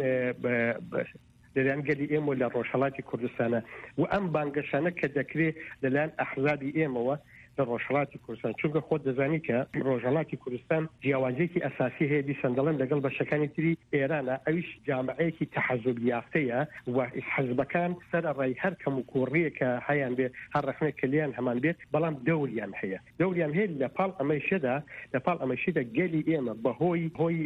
S8: لەلایەن گەلی ئێمە لە ڕۆژهەڵاتی کوردستانە و ئەم بانگەشانە کە دەکرێت لەلایەن ئەحزابی ئێمەوە لە ڕۆژهەڵاتی کوردستان چونکە خۆت دەزانی کە ڕۆژهەڵاتی کوردستان جیاوازیەکی ئەساسی هەیە دیسان دەڵێن لەگەڵ بەشەکانی تری ئێرانە ئەویش جامعەیەکی تەحەزوب یافتەیە و حەزبەکان سەرەڕای هەر کەم و کوڕیە کە هەیان بێ هەر ڕەخنێک کلیان هەمان بێت بەڵام دەوریان هەیە دەوریان هەیە لە پاڵ ئەمەیشەدا لە پاڵ ئەمەشیدا گەلی ئێمە بەهۆی هۆی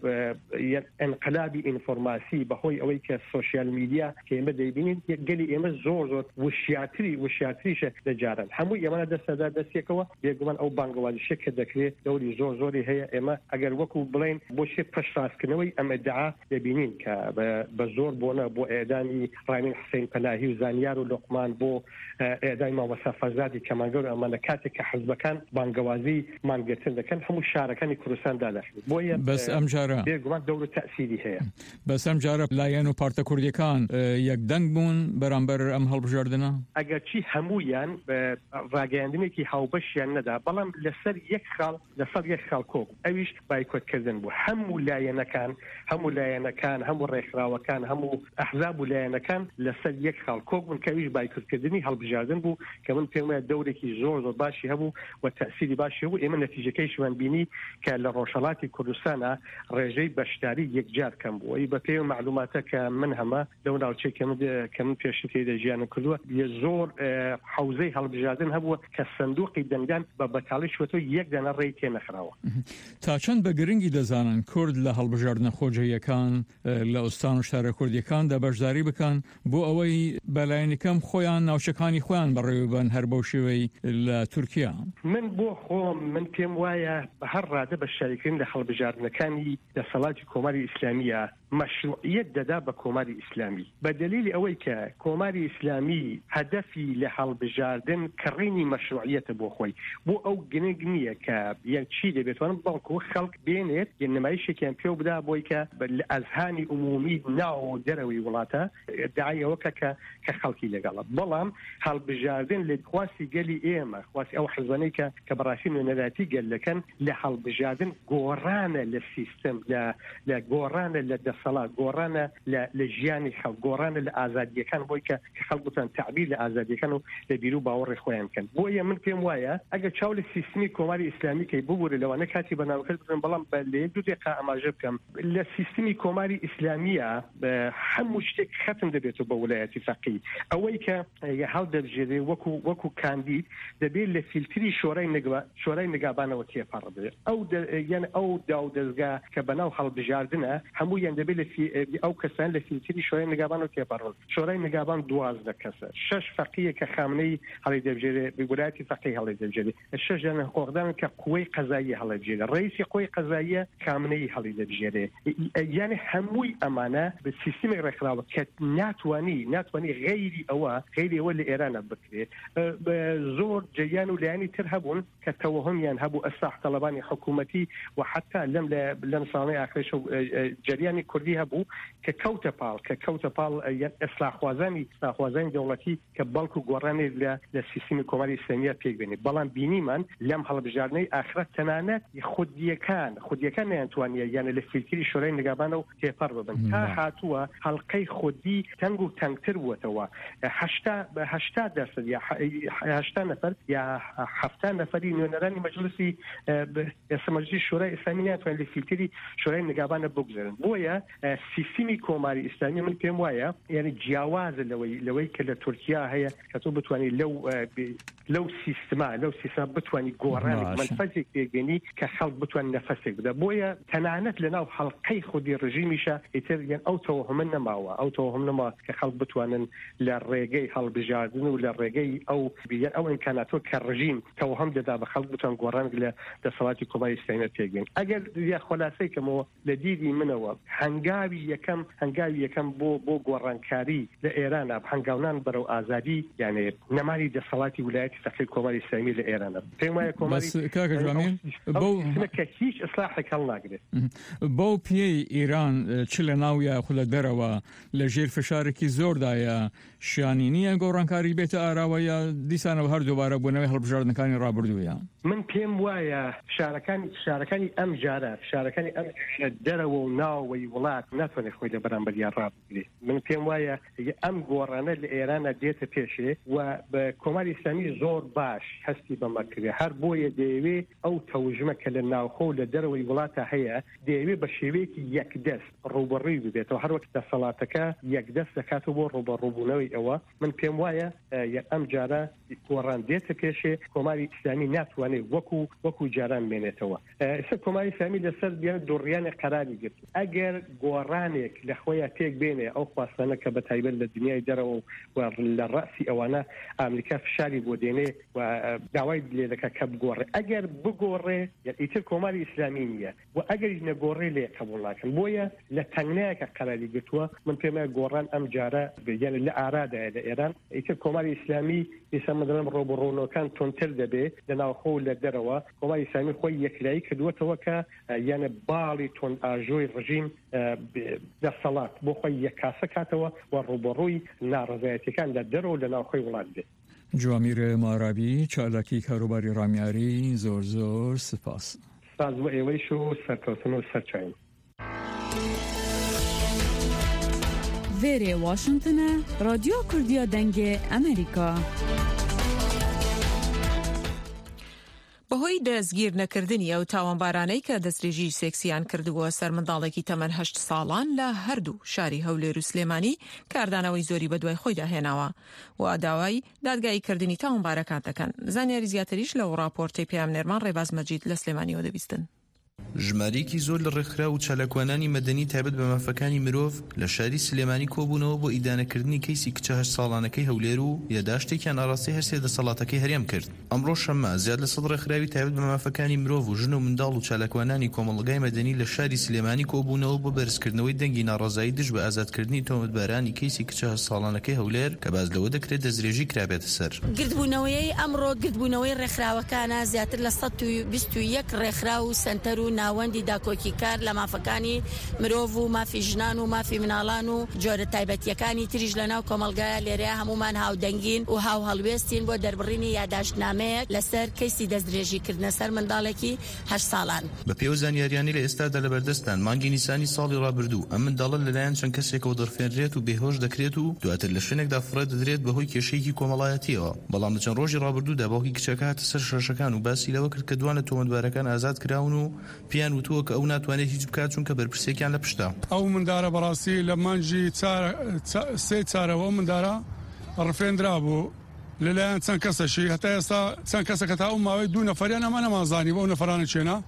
S8: ئەنقلابی ئینفۆرماسی بەهۆی ئەوەی کە سۆشیال میدیا کە ئێمە دەیبینین گەلی ئێمە زۆر زۆر وشیاتری وشیاتریشە لەجاران هەمووی ئێمە دەستەدا دەستێکەوە بێگومان ئەو بانگەوازیشە کە دەکرێت دەوری زۆر زۆری هەیە ئێمە ئەگەر وەکو بڵێن بۆ شێ پەشڕاستکردنەوەی ئەمە دعا دەبینین کە بە زۆر بۆنە بۆ ئێدانی ڕامین حسین پەناهی و زانیار و لوقمان بۆ ئێدای مامۆستا فەرزادی کەمانگەور ئەمانە کاتێک کە حەزبەکان بانگەوازی مانگرتن دەکەن هەموو شارەکانی کوردستان دادەخێت بۆیە
S6: بەس ئەم جارە
S8: بێگومان دەور و تەسیری هەیە
S6: بەس ئەم جارە لایەن و پارتە کوردیەکان یەکدەنگ بوون بەرامبەر ئەم هەڵبژاردنە
S8: ئەگەرچی هەموویان ڕاگەیاندنێکی هاوبەشیان نەدا بەڵام لەسەر یەک خاڵ لەسەر یەک خاڵ کۆک ئەویش بایکۆتکردن بوو هەموو لایەنەکان هەموو لایەنەکان هەموو ڕێکخراوەکان هەموو ئەحزاب و لایەنەکان لەسەر یەک خاڵ کۆک بوون کە ئەویش بایکۆتکردنی هەڵبژاردن بوو کە من پێم وایە دەورێکی زۆر زۆر باشی هەبوو و تەسیری باشی هەبوو ئێمە نەتیجەکەیشمان بینی کە لە ڕۆژهەڵاتی کوردستانە ڕێژەی بەشداری یەکجار کەم بوو ئەی بە پێی معلوماتە کە من هەمە لەو ناوچەی کە من پێشتر تێدا ژیانم کردووە زۆر حوزەی هەڵبژاردن هەبووە کە سندوقی دەنگدان بە بەتاڵی شوێتۆ یەک دانە ڕێی تێ نەخراوە
S6: تا چەند بە گرنگی دەزانن کورد لە هەڵبژاردنە خۆجەیەکان لە ئوستان و شارە کوردیەکاندا بەشداری بکەن بۆ ئەوەی بەلایەنەکەم خۆیان ناوچەکانی خۆیان بەڕێوەبن هەر بەو شێوەی لە تورکیا
S8: من بۆ خۆم من پێم وایە بە هەر ڕادە بەشداریکردن لە هەڵبژاردنەکانی دەسەڵاتی کۆماری ئیسلامیە مەشروعیت دەدا بە کۆماری ئیسلامی بە دلیلی ئەوەی کە کۆماری ئیسلامی هەدەفی لە هەڵبژاردن کڕینی مەشروعیەتە بۆ خۆی بۆ ئەو گرنگ نییە کە یان چی دەبێتوانم بەڵکو خەڵک بێنێت یان نمایشێکیان پێ بدا بۆی کە لە ئەزهانی عمومی ناو دەرەوەی وڵاتە داعایەوەکە کە کە خەڵکی لەگەڵە بەڵام هەڵبژاردن لە خواستی گەلی ئێمە خواستی ئەو حەزبانەی کە کە بەڕاستی نوێنەراتی گەلەکەن لە هەڵبژاردن گۆڕانە لە سیستم لە گۆڕانە لە دەسەڵات گۆڕانە لە ژیانی خەڵک گۆڕانە لە ئازادیەکان بۆی کە خەڵک بتوان تعبیر لە ئازادیەکان و لە بیر و باوەڕی خۆیان بکەن بۆیە من پێم وایە ئەگەر چاو لە سیستمی کۆماری ئیسلامی کەی ببوورە لەوانە کاتی بەناوکرد بن بەڵام بە لێ دوو دقیقە ئاماژە بکەم لە سیستمی کۆماری ئیسلامیە هەموو شتێک ختم دەبێتەوە بە ویلایەتی فەقیه ئەوەی کە هەڵ دەبژێرێ وەکو وەکو کاندید دەبێت لە فیلتری شۆرای نگا شۆرای نگابانەوە تێپەڕ بێت ئەو یان ئەو داو دەستگا کە بەناو هەڵبژاردنە هەموویان دەبێت دەبێت ئەو کەسان لە فیلتری شۆرای نگابان و تێپەڕن. شۆرای نگابان دوازدە کەسە، شەش فەقیە کە خامنەی هەڵی دەبژێرێ ویلایەتی فەقیه هەڵی دەبژێرێ، شەش جانە حقوقدان کە قوەی قەزاییە هەڵی دەبژێرێ، ڕئیسی قوەی قەزاییە خامنەی هەڵی دەبژێرێ. یعنی هەمووی ئەمانە بە سیستمی ڕێکخراوە کە ناتوانی ناتوانی غیری ئەوە غیری ئەوە لە ئێرانە بکرێت. زۆر جریان و لایانی تر هەبوون کە تەوهمیان هەبوو ئەسلاح طلبانی حکوومەتی و حتا لەم لەم ساڵەی ئاخرش جریانی کوردی هەبوو کە کەوتە پاڵ کە کەوتە پاڵ ئەسلاحوازانی ئەسلاحوازانی دەوڵەتی کە بەڵکو گۆڕانێ لە لە سیستمی کۆماری ئیسلامیە پێک بێنێت. بەڵام بینیمان لەم هەڵبژاردنەی ئاخرەت تەنانەت خودیەکان خودیەکان نەیانتوانیە یانە لە فیلتری شۆرای نگابانە و تێپەڕ ببن تا هاتووە هەڵقەی خودی تەنگ و تەنگتر بووەتەوە. هەشتا دەرسەد یا هەشتا نەفەر یا هەفتا نەفەری نوێنەرانی مەجلیسی ئێستا مەجلیسی شۆرای ئیسلامی ناتوانن لە فیلتری شۆرای نگابانە بگذێنن. بۆیە سیستمی کۆماری ئیسلامی من پێم وایە یعنی جیاوازە لەوەی لەوەی کە لە تورکیا هەیە کە تۆ بتوانانی لەو لەو سیستما لەو سیستما بتوانانی گۆڕانی منفەزێک پێگەنی کە خەڵک بتوانین نەفەسێک بدە. بۆیە تەنانەت لەناو هەڵقەی خودی ڕژیمیشە ئیتر یان ئەو تەوهمە نەماوە ئەو تەوهم نەما کە خەڵک بتوانن لە ڕێگەی هەڵبژاردن و لە ڕێگەی ئەو بیان ئەو ئیمکاناتۆ کە ڕژیم تەوهم دەدا بە خەڵک بتوان گۆڕانگ لە دەسەڵاتی کۆماری ئیسلامی پێگەین. ئەگەر یا خلاصەی کەمەوە لە دیدی منەوە هەنگاوی یەکەم هەنگاوی یەکەم بۆ بۆ گۆڕانکاری لە ئێرانە هەنگاونان بەرەو ئازادی یعنی نەماری دەسەڵاتی ویلایەتی فەقیه کۆماری ئیسلامی لە ئێرانە. پێم وایە کۆماری کە هیچ ئیسلاحێک هەڵ ناگرێت.
S6: بۆ پێی ئێران چ لە ناویە خو لە دەرەوە لە ژێر فشارێکی زۆردایە شیانی نییە گۆڕانکاری بێتە ئاراوەیە دیسانە هەر دووبارە بوونەوەی هەڵبژاردنەکانی ڕابردوویە.
S8: من پێم وایە فشارەکانی فشارەکانی ئەم جارە فشارەکانی ئەم دەرەوە و ناوەوەی وڵات ناتوانێت خۆی لە بەرامبەریان ڕابگرێت. من پێم وایە ئەم گۆڕانە لە ئێرانە دێتە پێشێ و بە کۆماری ئیسلامی زۆر باش هەستی بەمەکردێ هەر بۆیە دەیەوێت ئەو تەوژمە کە لە ناوخۆ و لە دەرەوەی وڵاتە هەیە دەیەوێت بە شێوەیەکی یەکدەست ڕوبەڕووی ببێتەوە هەر وەک دەسەڵاتەکە یەکدەست دەکاتەوە بۆ ڕوبەڕووبوونەوەی ئەوە. من پێم وایە ئەم جارە گۆڕان دێتە پێشێ کۆماری ئیسلامی ناتوانێت وەکو وەکو جاران بێنێتەوە. ئێستا کۆماری ئیسلامی لەسەر بیان دوڕیانێک قەراری گرت. ئەگەر گۆڕانێک لە خۆیان پێک بێنێ ئەو خواستانە کە بە تایبەت لە دنیای دەرەوە و لە ڕاسی ئەوانە ئەمریکا فشاری بۆ دێنێ و داوای لێ دەکا کە بگۆڕێ. ئەگەر بگۆڕێ ئیتر کۆماری ئیسلامی نییە و ئەگەر نەگۆڕێ لێ قبوڵ ناکەن. بۆیە لە تەنگنایەکە قەراری گرتووە. من پێم وایە گۆڕان ئەم جارە یعنی لە ئارادایە لە ئێران ئیتر کۆماری ئیسلامی ئێستا مەدەڵم ڕۆبڕۆنەکان تۆنتر دەبێت لە ناوخۆ و لە دەرەوە. کۆماری ئیسلامی خۆی یەکلایی کردووەتەوە کە یانە باڵی تۆن ئاژۆی ڕژیم دەسەڵات بۆ خۆی یەکاسە کاتەوە و ڕۆبڕۆی ناڕەزایەتیەکان لە دەرەوە لە ناوخۆی وڵات بێت.
S6: جوامیر مارابی چالاکی کاروباری ڕامیاری زۆر زۆر سپاس.
S8: سپاس بۆ ئێوەیش و سەرکەوتن و سەرچاوین.
S4: وێرێ واشنگتنە رادیۆ کوردیا دەنگێ ئەمریکا.
S1: بەهۆی دەستگیر نەکردنی ئەو تاوانبارانەی کە دەستێژی سێکسیان کردبووە سەر منداڵێکی تەمەن هەشت ساڵان لە هەردوو شاری هەولێر و سلێمانی کاردانەوەی زۆری بەدوای خۆی داهێناوە و داوای دادگایی کردنی تاوانبارەکان دەکەن. زانیاری زیاتریش لەو راپۆرتەی پێام نێرمان ڕێباز مەجید لە سلێمانیەوە دەبیستن.
S9: ژمارەیەکی زۆر لە ڕێکخرا و چالاکوانانی مەدەنی تایبەت بە مافەکانی مرۆڤ لە شاری سلێمانی کۆبوونەوە بۆ ئیدانەکردنی کەیسی کچە هەشت ساڵانەکەی هەولێر و یاداشتێکیان ئاڕاستی هەر سێ دەسەڵاتەکەی هەرێم کرد. ئەمڕۆ شەممە زیاد لە سەد ڕێکخراوی تایبەت بە مافەکانی مرۆڤ و ژن و منداڵ و چالاکوانانی کۆمەڵگای مەدەنی لە شاری سلێمانی کۆبوونەوە بۆ بەرزکردنەوەی دەنگی ناڕازایی دژ بە ئازادکردنی تۆمەتبارانی کەیسی کچە هەشت ساڵانەکەی هەولێر کە باز لەوە دەکرێت دەستدرێژی کرابێتە سەر.
S10: گردبوونەوەی ئەمڕۆ گردبوونەوەی ڕێکخراوەکانە زیاتر لە سەد و بیست و یەک ڕێکخرا و سنتەر و ناوەندی داکۆکی کار لە مافەکانی مرۆڤ و مافی ژنان و مافی مناڵان و جۆرە تایبەتیەکانی تریش لەناو کۆمەڵگایە لێرەیە هەمومان هاودەنگین و هاو هەڵوێستین بۆ دەربڕینی یاداشتنامەیەک لەسەر کەیسی دەستدرێژیکردنە سەر منداڵێکی هەشت ساڵان.
S9: بە پێو زانیاریانی لە ئێستادا لە بەردەستان مانگی نیسانی ساڵی ڕابردوو ئەم منداڵە لەلایەن چەند کەسێکەوە دەرفێنرێت و بێهۆش دەکرێت و دواتر لە شوێنێکدا فڕێ دەدرێت بەهۆی کێشەیەکی کۆمەڵایەتیەوە. بەڵام لە چەند ڕۆژی ڕابردوودا باوکی کچەکە هاتە سەر شەشەکان و باسی لەوە کرد کە دوانە تۆمەتبارەکان ئازاد کراون و پیان وتووە کە ئەو ناتوانێت هیچ بکات چونکە بەرپرسێکیان لە پشتە.
S11: ئەو مندارە بەڕاستی لە مانجی سێ چارەوە مندارە ڕفێنرا بوو لەلایەن چەند کەسەشی هەتا ئێستا چەند کەسەکە تا ئەو ماوەی دوو نەفەریان ئەمە نەمازانی بۆ ئەو نەفەرانە چێنە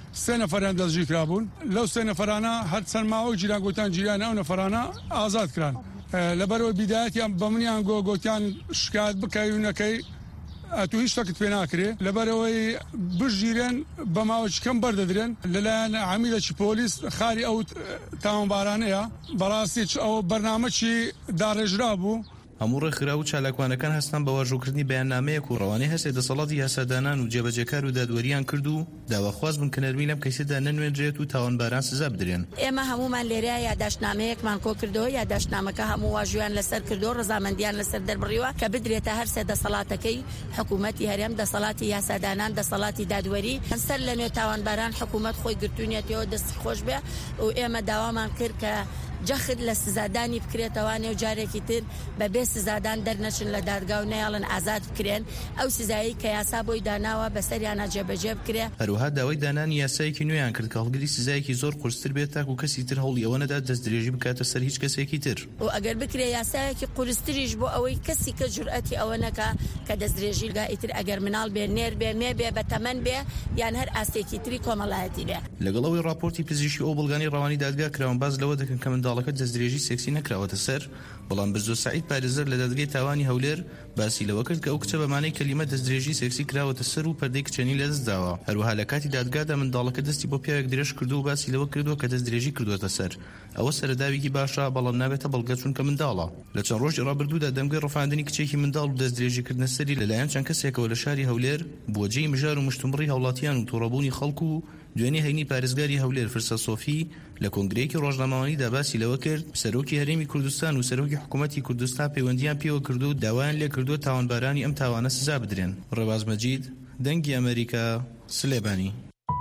S11: سێ نەفەریان دەستگیر کرابوون لەو سێ نەفەرانە هەر چەند ماوە جیران گوتان جیران ئەو نەفەرانە ئازاد کران لەبەرەوە بیدایەتیان بە منیان گۆ گوتیان شکات بکەی و نەکەی ئەتو هیچ شتێکت پێ ناکرێ لەبەرەوەی بژگیرێن بە ماوەچکەم بەردەدرێن لەلایەن عەمیدێکی پۆلیس خاری ئەو تاوانبارانەیە بەڕاستی ئەو بەرنامەی داڕێژرا بوو.
S9: هەموو ڕێکخرا و چالاکوانەکان هەستان بە واژۆکردنی بەیاننامەیەک و ڕەوانەی هەسێ دەسەڵاتی یاسادانان و جێبەجێکار و دادوەریان کرد و داواخواز بوون کە نەرمی لەم کەیسەدا نەنوێنرێت و تاوانباران سزا بدرێن.
S10: ئێمە هەمومان لێرەیە یادداشتنامەیەکمان کۆ کردەوە یادداشتنامەکە هەموو واژویان لەسەر کردو ڕزامەندیان لەسەر دەربڕیوە کە بدرێتە هەر سێ دەسەڵاتەکەی حکوومەتی هەرێم دەسەڵاتی یاسادانان دەسەڵاتی دادوەری هەنسەر لە نوێ تاوانباران حکوومەت خۆی گرتوونیەتەوە دەستی خۆش بێ و ئێمە داوامان کرد کە جەخت لە سزادانی بکرێتەوانێ و جارێکی تر بە بێ سزادان دەرنەچن لە دادگا و نەیاڵن ئازاد بکرێن ئەو سزایی کە یاسا بۆی داناوە بەسەریانە جێبەجێ بکرێ.
S9: هەروەها داوای دانانی یاسایەکی نوێیان کرد کە هەڵگری سزایەکی زۆر قورستر بێت تاکو کەسی تر هەوڵی ئەوە نەدات دەست درێژی بکاتە سەر هیچ کەسێکی تر
S10: و ئەگەر بکرێ یاسایەکی قورستریش بۆ ئەوەی کەسی کە جورئەتی ئەوە نەکا کە دەست درێژی گائیتر ئەگەر مناڵ بێ نێر بێ مێ بێ بە تەمەن بێ یان هەر ئاستێکی تری کۆمەڵایەتی بێ.
S9: لەگەڵەوەی راپۆرتی پزیشکی ئەو بڵگانی ڕەوانی دادگا کراون باز لەوە دەکەن کە منداڵەکە دەست درێژی سێکسی نەکراوەتە سەر بەڵام بەرزۆ سعید پارێزەر لە دادگای تاوانی هەولێر باسی لەوە کرد کە ئەو کچە بەمانەی کەلیمە دەستدرێژی سێکسی کراوەتە سەر و پەردەی کچەنی لەدەست داوە. هەروەها لە کاتی دادگادا منداڵەکە دەستی بۆ پیاوێک درێژ کردو و باسی لەوە کردووە کە دەستدرێژی کردووەتە سەر ئەوە سەرداوێکی باشە بەڵام نابێتە بەڵگە چونکە منداڵە. لە چەند ڕۆژی ڕابردوودا دەمگای ڕەفاندنی کچێکی منداڵ و دەستدرێژیکردنە سەری لەلایەن چەند کەسێکەوە لە شاری هەولێر بۆجێی مژار و مشتومڕی هەوڵاتیان و تووڕەبوونی خەڵکو و دوێنێ هەینی پارێزگاری هەولێر فرسە سۆفی لە کۆنگرەیەکی ڕۆژنامەوانیدا باسی لەوە کرد سەرۆکی هەرێمی کوردستان و سەرۆکی حکوومەتی کوردستان پەیوەندیان پێوە کردو و داوایان لێ کردووە تاوانبارانی ئەم تاوانە سزا بدرێن. ڕێباز مەجید دەنگی ئەمریکا سلێبانی.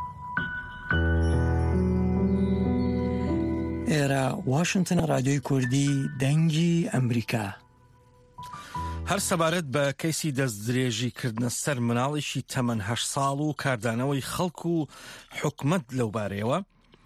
S12: ئێرە واشنگتن رادیۆی کوردی دەنگی ئەمریکا.
S2: هەر سەبارەت بە کەیسی دەستدرێژیکردنە سەر مناڵێکی تەمەن هەشت ساڵ و کاردانەوەی خەڵک و حکومەت لەو بارەیەوە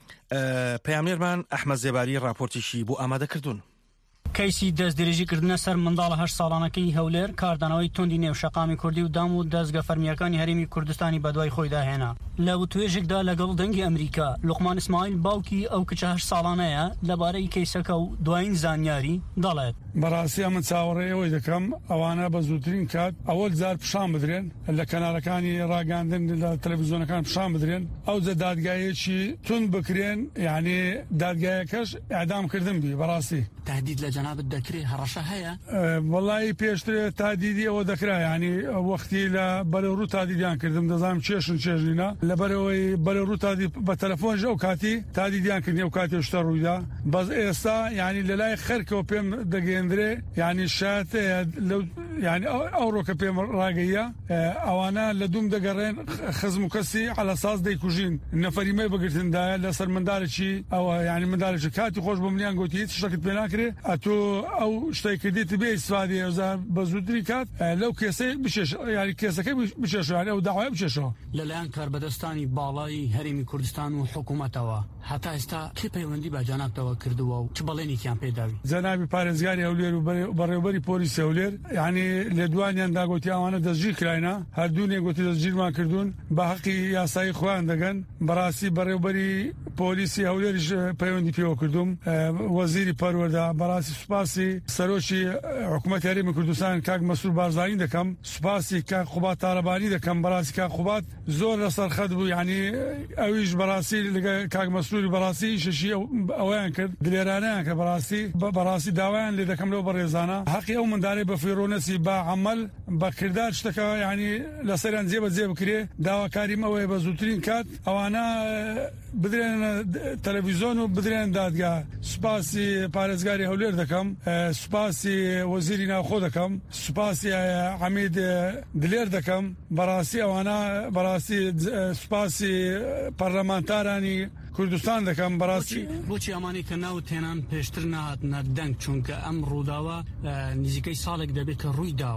S2: پەیامێرمان ئەحمەد زێباری راپۆرتیشی بۆ ئامادەکردوون.
S13: کەیسی دەستدرێژیکردنە سەر منداڵە هەشت ساڵانەکەی هەولێر کاردانەوەی توندی نێوشەقامی کوردی و دام و دەستگە فەرمیەکانی هەرێمی کوردستانی بەدوای خۆیدا هێنا. لە وتوێژێکدا لەگەڵ دەنگی ئەمریکا لوقمان ئیسماعیل باوکی ئەو کچە هەشت ساڵانەیە لەبارەی کەیسەکە و دوایین زانیاری دەڵێت.
S11: بەڕاستی من چاوەڕێەوەی دەکەم ئەوانە بە زووترین کات ئەوەل جار پیشان بدرێن لە کەنارەکانی ڕاگەاندن لە تەلەڤیزیۆنەکان پیشان بدرێن ئەو جە دادگایەکی تون بکرێن یعنی دادگایەکەش ئەعدامکردن بی بەڕاستی.
S13: تهدید لە جەنابەت دەکرێت هەڕەشە هەیە؟
S11: وەڵی پێشتر تادیدی ئەوە دەکرا ینی وەختی لە بەرەڕوو تادیدیان کردم دەزانم چێشن چێژنینە لەبەرەوەی بەرەڕوو تادی بە تەلەفۆنژە ئەو کاتی تادیدیان کردنی ئەو کاتی شتە ڕوویدا بەس ئێستا ینی لە لای خەرکەوە پێم دەگەێنرێ ینی شات ینی ئەو ڕۆکە پێم ڕاگەیە ئەوانە لە دوم دەگەڕێن خزم و کەسی عەلەساس دەیکوژین نەفەریمەی بەگرتندایە لەسەر منداڵێکی ئەوە ینی منداڵێکی کاتی خۆش بۆ منیان گوتی هیچ شتێکت پێ ناکرێ ئەتۆ ئەو شتێک کردیت بێ ئیسفادی ئێوزار بە زووتری کات لەو کێسەی بشێش ینی کێسەکەی بچێشەوە ئەو داوای بچێشەوە.
S13: لەلایەن کاربەدەستانی باڵای هەرێمی کوردستان و حکوومەتەوە هەتا ئێستا کێ پەیوەندی بە جەنابتەوە کردووە و چ بەڵێنێکیان پێداوی؟
S11: جەنابی پارێزگاری هەولێر و بەڕێوەبەری پۆلیسی هەولێر یعنی لە دوانیان داگوتی ئەوانە دەستگیر کراینە هەردوونێ گوتی دەستگیرمان کردوون بە حەقی یاسایی خۆیان دەگەن بەڕاستی بەڕێوەبەری پۆلیسی هەولێریش پەیوەندی پێوە کردوم وەزیری پەروەردە بەڕاستی سوپاسی سەرۆکی حکوومەتی هەرێمی کوردستان کاک مەسعود بارزانی دەکەم سوپاسی کاک خوبات تارەبانی دەکەم بەڕاستی کاک خوبات زۆر لەسەر خەت بوو یعنی ئەویش بەڕاستی لەگە کاک مەسعودی بەڕاستی شەشی ئەویان کرد دلێرانیان کە بەڕاستی بەڕاستی داوایان لێ دەکەم لەو بەڕێزانە حەقی ئەو منداڵی بە فیڕۆنەسی با عەمەل بە کردار شتەکە یعنی لەسەریان جێبەجێ بکرێ داواکاریم ئەوەیە بە زووترین کات ئەوانە بدرێن تەلەڤیزۆن و بدرێن دادگا. سوپاسی پارێزگاری هەولێر دەکەم سوپاسی وەزیری ناوخۆ دەکەم سوپاسی حەمید دلێر دەکەم بەڕاستی ئەوانە بەڕاستی سوپاسی پەرلەمانتارانی کوردستان دەکەم بەڕاستی.
S13: بۆچی ئەمانی کە ناو تێنان پێشتر نهاتنە دەنگ چونکە ئەم ڕووداوە نزیکەی ساڵێک دەبێت کە ڕووی داوە.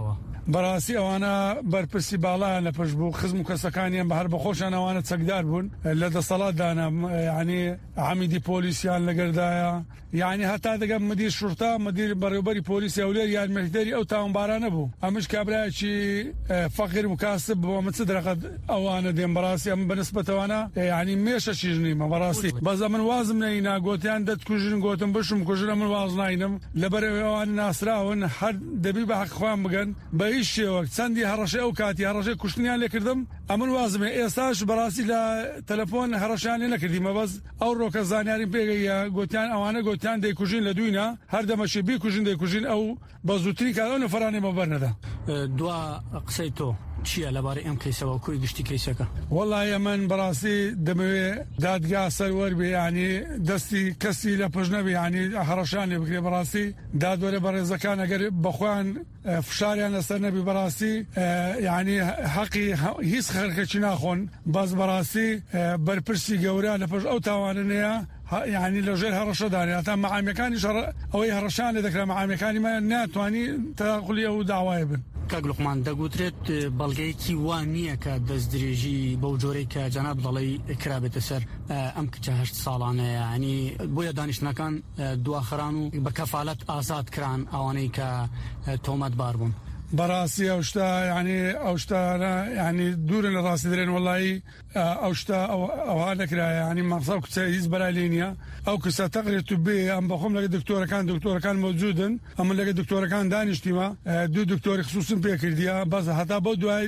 S11: بەڕاستی ئەوانە بەرپرسی باڵایان لە پشت بوو خزم و کەسەکانیان بە هەر بەخۆشان ئەوانە چەکدار بوون لە دەسەڵاتدانا ینی عمیدی پۆلیسیان لەگەردایە یعنی هەتا دەگەم مدیر شورتا مدیر بەڕێوەبەری پۆلیسی هەولێر یارمەتیدەری ئەو تاوانبارانە بوو ئەمش کابرایەکی فەقیر مکاسب بۆ من چ دەرەقەت ئەوانە دێن بەڕاستی ئەم بەنسبەتەوانە ینی مێشەشیش نیمە بەڕاستی بەزە من وازم نەینا گوتیان دەتکوژن گوتم بشم کوژرە من واز ناینم لەبەرەوەی ئەوان ناسراون هەر دەبی بە حەق خۆیان بگەن بە هیچ شێوەک چەندی هەڕەشەی ئەو کاتی هەڕەشەی کوشتنیان لێکردم ئەمن وازمێ ئێستاش بەڕاستی لە تەلەفۆن هەڕەشیان لێ نەکردیمە بەس ئەو ڕۆکە زانیاریم پێگەیە گوتیان ئەوانە گوتیان دەیکوژین لە دوینە هەر دەمەشی بیکوژین دەیکوژین ئەو بە زووتری کار ئەو نەفەرانی مەبەرنەدا
S13: دوا قسەی تۆ چییە لەبارەی ئەم کەیسەوە کوی گشتی کەیسەکە
S11: وەڵایە من بەڕاستی دەمەوێ دادگا سەروەربێ ینی دەستی کەسی لە پشت نەبێ ینی هەڕەشان لێ بکرێ بەڕاستی دادوەرە بەڕێزەکان ئەگەر بەخۆیان فشاریان لەسەر نەبی بەڕاستی ینی حەقی هیچ خەرکەچی ناخۆن بەس بەڕاستی بەرپرسی گەورە لە پشت ئەو تاوانەیە یعنی لەژێر هەڕەشەدانێ تا مەعامەکانی ئەوەی هەڕەشان لێ دەکرا مەعامەکانی مە ناتوانی تەقولی ئەو داوایە بن
S13: کاک لوقمان دەگوترێت بەڵگەیەکی وان نییە کە دەست درێژی بەو جۆرەی کە جەناب دەڵێ کرابێتە سەر ئەم کچە هەشت ساڵانەیە ینی بۆیە دانیشتنەکان دواخران و بە کەفالەت ئازاد کران ئەوانەی کە تۆمەتبار بوون
S11: بەڕاستی ئەو شتا ینی ئەو شتانە ینی دوورن لە ڕاستی درێن وەڵایی ئەو شتا ئەوها نەکرایە ینی مەقسە و کچە هیچ بەرای لێ نییە ئەو کەسە تەقرێت و بێ ئەم بەخۆم لەگە دکتۆرەکان دکتۆرەکان مەوجودن ئەمە لەگە دکتۆرەکان دانیشتیمە دوو دکتۆری خصوصم پێکردیە بەس هەتا بۆ دوای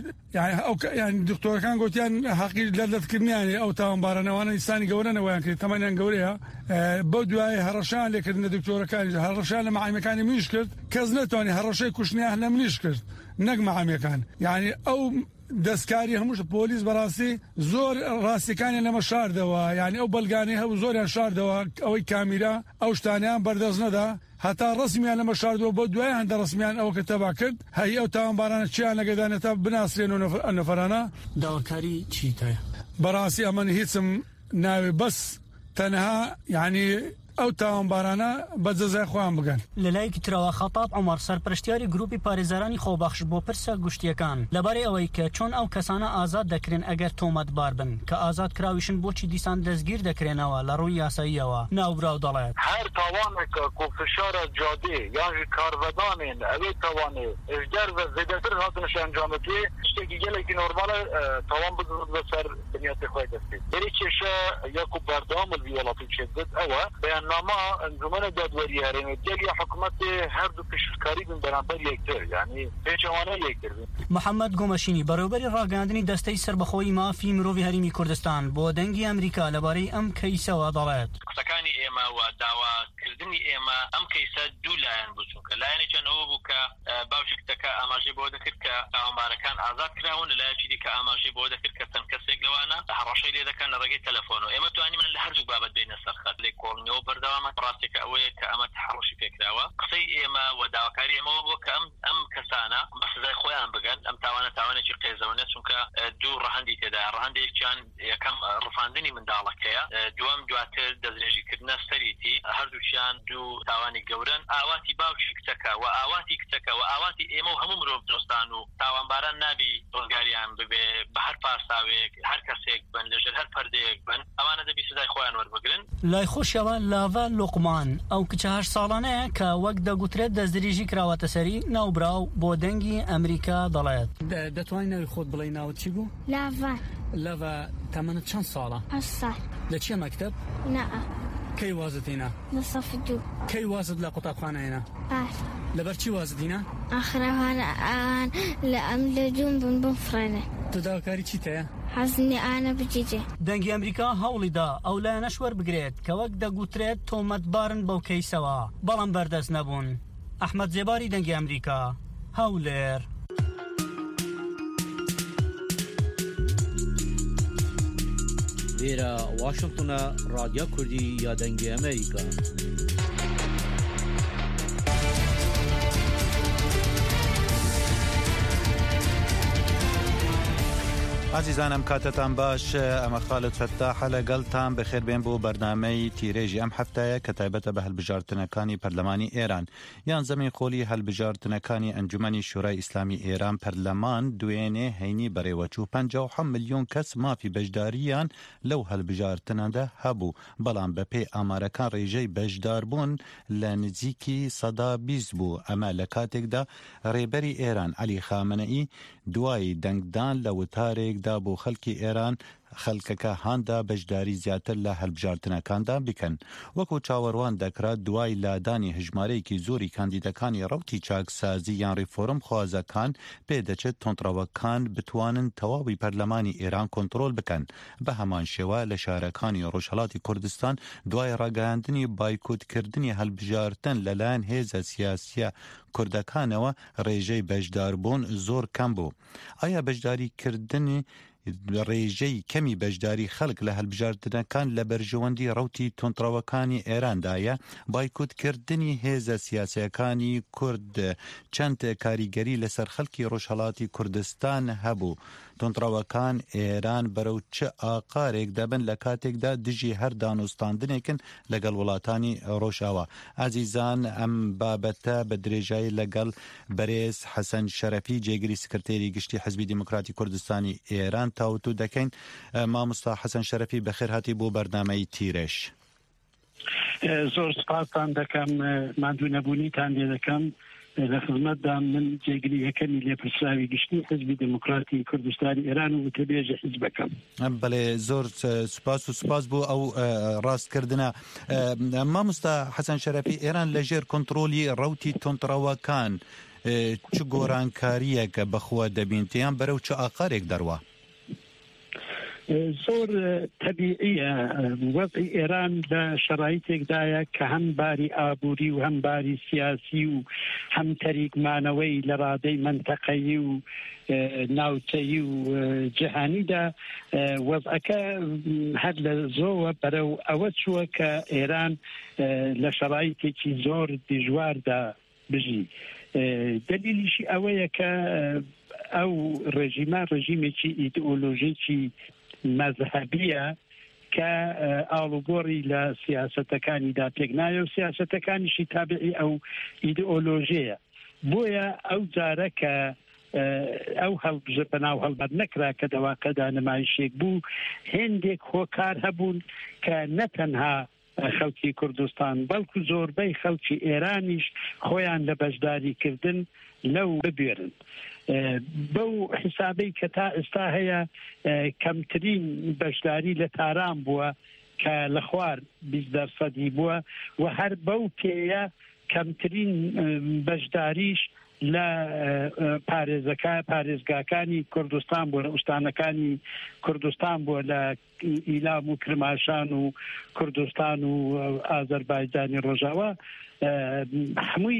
S11: ینی دکتۆرەکان گوتیان حەقی لەدەستکردنیانی ئەو تاوانبارانەوانە ئینسانی گەورەنەوەیان کرد تەمەنیان گەورەیە بۆ دوای هەڕەشان لێکردنە دکتۆرەکانی هەڕەشان لە مەعامەکانی منیش کرد کەس نەتوانی هەڕەشەی کوشتنیان لە منیش کرد نەک مەعامەکان یعنی ئەو دەستکاری هەمووش پۆلیس بەڕاستی زۆر ڕاستیەکانی لەمە شاردەوە یعنی ئەو بەلگانی هەبوو زۆریان شاردەوە ئەوەی کامیرا ئەو شتانیان بەردەست نەدا هەتا ڕسمیان لەمە شاردەوە بۆ دوای هەندە ڕسمیان ئەوە کە تەبا کرد هەی ئەو تاوانبارانە چیان لەگەدانێتە بناسرێن و نەفەرانە
S13: داواکاری چیتایە
S11: بەڕاستی ئەمن هیچم ناوێ بەس تەنها یعنی ئەو تاوانبارانە بە جەزای خۆیان بگەن
S13: لەلایەکی ترەوە خەتاب عومەر سەرپەرشتیاری گروپی پارێزەرانی خۆبەخش بۆ پرسە گشتیەکان لەبارەی ئەوەی کە چۆن ئەو کەسانە ئازاد دەکرێن ئەگەر تۆمەتبار بن کە ئازاد کراویشن بۆچی دیسان دەستگیر دەکرێنەوە لە ڕووی یاساییەوە ناوبراو دەڵێت
S14: هەر تاوانێکە کۆفشارە جادێ یانژی کارڤەدانێن ئەوێ تاوانێ ئەژدار بە زێدەتر هاتنش ئەنجامەکێ شتێکی گەلێکی نۆرمالە تاوان بزنت بەسەر بنیاتی خۆی دەستێت دەری کێشە یاکو بەردەوام ویڵاتی چێدت ئەوە بەیاننامە انجمن دادوەری هەرێمە دێلی حکوومەت هەردوو پشتکاری بن بەرامبەر یەکتر یعنی پێچەوانە یەکتر بن
S13: محەممەد گۆمەشینی بەڕێوەبەری ڕاگەاندنی دەستەی سربەخۆی مافی مرۆڤی هەرێمی کوردستان بۆ دەنگی ئەمریکا لەبارەی ئەم کەیسەوە دەڵێت
S15: قسەکانی ئێمە و داواکردنی ئێمە ئەم کەیسە دوو لایەن بوو چونکە لایەنێکیانەوە بوو کە باوکی کچەکە ئاماژەی بۆ دەکرد کە تاوانبارەکان ئازاد کراون لایەکی دیکە ئاماژەی بۆ دەکرد کە چەند کەسێک لەوانە هەڕەشەی لێ دەکەن لە ڕێگەی تەلەفۆنەوە ئێمە توانیمان لە هەردوو بابەت بینە سەرخەت لێ کۆڵنەوە بەردەوامە ڕاستێکە ئەوەیە کە ئەمە تحڕۆشی پێکراوە قسەی ئێمە و داواکاری ئێمەوە بووە کە ئەم ئەم کەسانە بە سزای خۆیان بگەن ئەم تاوانە تاوانێکی قێزەونە چونکە دوو ڕەهەندی تێدا ڕەهەندێکیان یەکەم ڕفاندنی منداڵەکەیە دووەم دواتر دەستنوێژیکردنە سەریتی هەردووچیان دوو تاوانی گەورن ئاواتی باوکی کچەکە و ئاواتی کچەکە و ئاواتی ئێمە و هەموو مرۆڤ دۆستان و تاوانباران نابی ڕزگاریان ببێ بە هەر پاساوێک هەر کەسێک بن لەژێر هەر پەردەیەک بن ئەوانە دەبی سزای خۆیان وەربگرن
S13: لای خۆشەوە لاڤە لوقمان ئەو کچە هەشت ساڵانەیە کە وەک دەگوترێت دەستدرێژی کراوەتە سەری ناوبراو بۆ دەنگی ئەمریکا دەڵێت دەتوانین ناوی خۆت بڵێ ناوت چی بوو؟
S16: لاڤە
S13: لاڤە تەمەنت چەند ساڵە؟
S16: هەشت ساڵ
S13: لە چیە مەکتەب؟
S16: نەئە
S13: کەی وازت هێنا؟
S16: لە سەف دوو
S13: کەی وازت لە قوتابخانە هێنا؟
S16: پار
S13: لەبەر چی وازت هێنا؟
S16: ئاخرەوانە ئان لە ئەم لە دوون بن بفڕێنێ
S13: تو داواکاری چیت هەیە؟
S16: حەزنی ئانە بجیجێ
S13: دەنگی ئەمریکا هەوڵیدا ئەو لایەنە وەربگرێت کە وەک دەگوترێت تۆمەتبارن بەو کەیسەوە بەڵام بەردەست نەبوون ئەحمەد جێباری دەنگی ئەمریکا هەولێر
S17: لێرە واشنگتنە ڕادیۆ کوردی یا دەنگی ئەمریکا
S18: عزیزان ئەم کاتتان باش ئەمە خالد فتاحە لەگەڵتان بەخێربێن بۆ بەرنامەی تیرێژی ئەم هەفتەیە کە تایبەتە بە هەڵبژاردنەکانی پەرلەمانی ئێران یان زەمی خۆلی هەڵبژاردنەکانی ئەنجومەنی شورای ئیسلامی ئێران پەرلەمان دوێنێ هەینی بەڕێوەچوو پەنجا و حەوت ملیۆن کەس مافی بەشداریان لەو هەڵبژاردنەدا هەبوو بەڵام بەپێی ئامارەکان ڕێژەی بەشداربوون لە نزیکی سەدا بیست بوو ئەمە لە کاتێکدا ڕێبەری ئێران عەلی خامنەئی دوای دەنگدان لە وتارێکدا بۆ خەڵکی ئێران خەڵکەکە هاندا بەشداری زیاتر لە هەڵبژاردنەکاندا بکەن وەکو چاوەڕوان دەکرات دوای لادانی هژمارەیەکی زۆری کاندیدەکانی ڕەوتی چاکسازی یان ڕیفۆرم خوازەکان پێدەچێت تۆنتڕەوەکان بتوانن تەواوی پەرلەمانی ئێران کۆنتڕۆل بکەن بە هەمان شێوە لە شارەکانی ڕۆژهەڵاتی کوردستان دوای ڕاگەیاندنی بایکۆتکردنی هەڵبژاردن لەلایەن هێزە سیاسیە کوردەکانەوە ڕێژەی بەشداربوون زۆر کەم بوو ئایا بەشداریکردنی ڕێژەی کەمی بەشداری خەڵک لە هەڵبژاردنەکان لە بەرژەوەندی ڕەوتی تۆنتڕەوەکانی ئێراندایە بایکۆتکردنی هێزە سیاسیەکانی کورد چەند کاریگەری لەسەر خەڵکی ڕۆژهەڵاتی کوردستان هەبوو تۆنتڕەوەکان ئێران بەرەو چ ئاقارێک دەبن لە کاتێکدا دژی هەر دانوستاندنێکن لەگەڵ وڵاتانی ڕۆژاوە ئازیزان ئەم بابەتە بە درێژایی لەگەڵ بەرێز حەسەن شەرەفی جێگری سکرتێری گشتی حزبی دیموکراتی کوردستانی ئێران تاوتو دەکەین مامۆستا حەسەن شەرەفی بەخێر هاتی بۆ بەرنامەی تیرێژ
S19: زۆر سپاسان دەکەم ماندوو نەبوونیتان لێ دەکەم لە خزمەتدا من جێگری یەکەمی لێپرسراوی گشتی حزبی دموکراتی کوردستانی ئێران و وتەبێژە حیزبەکەم
S18: بەڵێ زۆر سوپاس و سوپاس بۆ ئەو ڕاستکردنە مامۆستا حەسەن شەرەفی ئێران لەژێر کۆنتڕۆلی ڕەوتی تۆنتڕەوەکان چ گۆرانکاریەکە بەخوا دەبینتیان بەرەو چ ئاقارێک دەڕوا
S19: زۆر تەبیعیە وەزعی ئێران لە شەرایطێکدایە کە هەم باری ئابووری و هەم باری سیاسی و هەم تەریکمانەوەی لە ڕادەی منتەقەیی و ناوچەیی و جیهانیدا وەزعەکە هەر لە زۆوە بەرەو ئەوە چووە کە ئێران لە شەرایطێکی زۆر دژواردا بژی دلیلیشی ئەوەیە کە ئەو ڕێژیمە ڕێژیمێکی ئیدئۆلۆژیکی مەذهبیە کە ئاڵوگۆڕی لە سیاسەتەکانیدا پێک نایە و سیاسەتەکانیشی تابعی ئەو ئیدئۆلۆژیە بۆیە ئەو جارە کە ئەو هەڵبژە بەناو هەڵبەت نەکرا کە دەواقەدا نمایشێک بوو هێندێک هۆکار هەبوون کە نەتەنها خەڵکی کوردستان بەڵکو زۆربەی خەڵکی ئێرانیش خۆیان لە بەشداریکردن لەو ببێرن بەو حسابەی کە تا ئێستا هەیە کەمترین بەشداری لە تاران بووە کە لە خوار بیست دەرسەدی بووە و هەر بەو پێیە کەمترین بەشداریش لە پارێزەکە پارێزگاکانی کوردستان بووە لە ئوستانەکانی کوردستان بووە لە ئیلام و کرماشان و کوردستان و ئازەربایجانی ڕۆژاوە هەمووی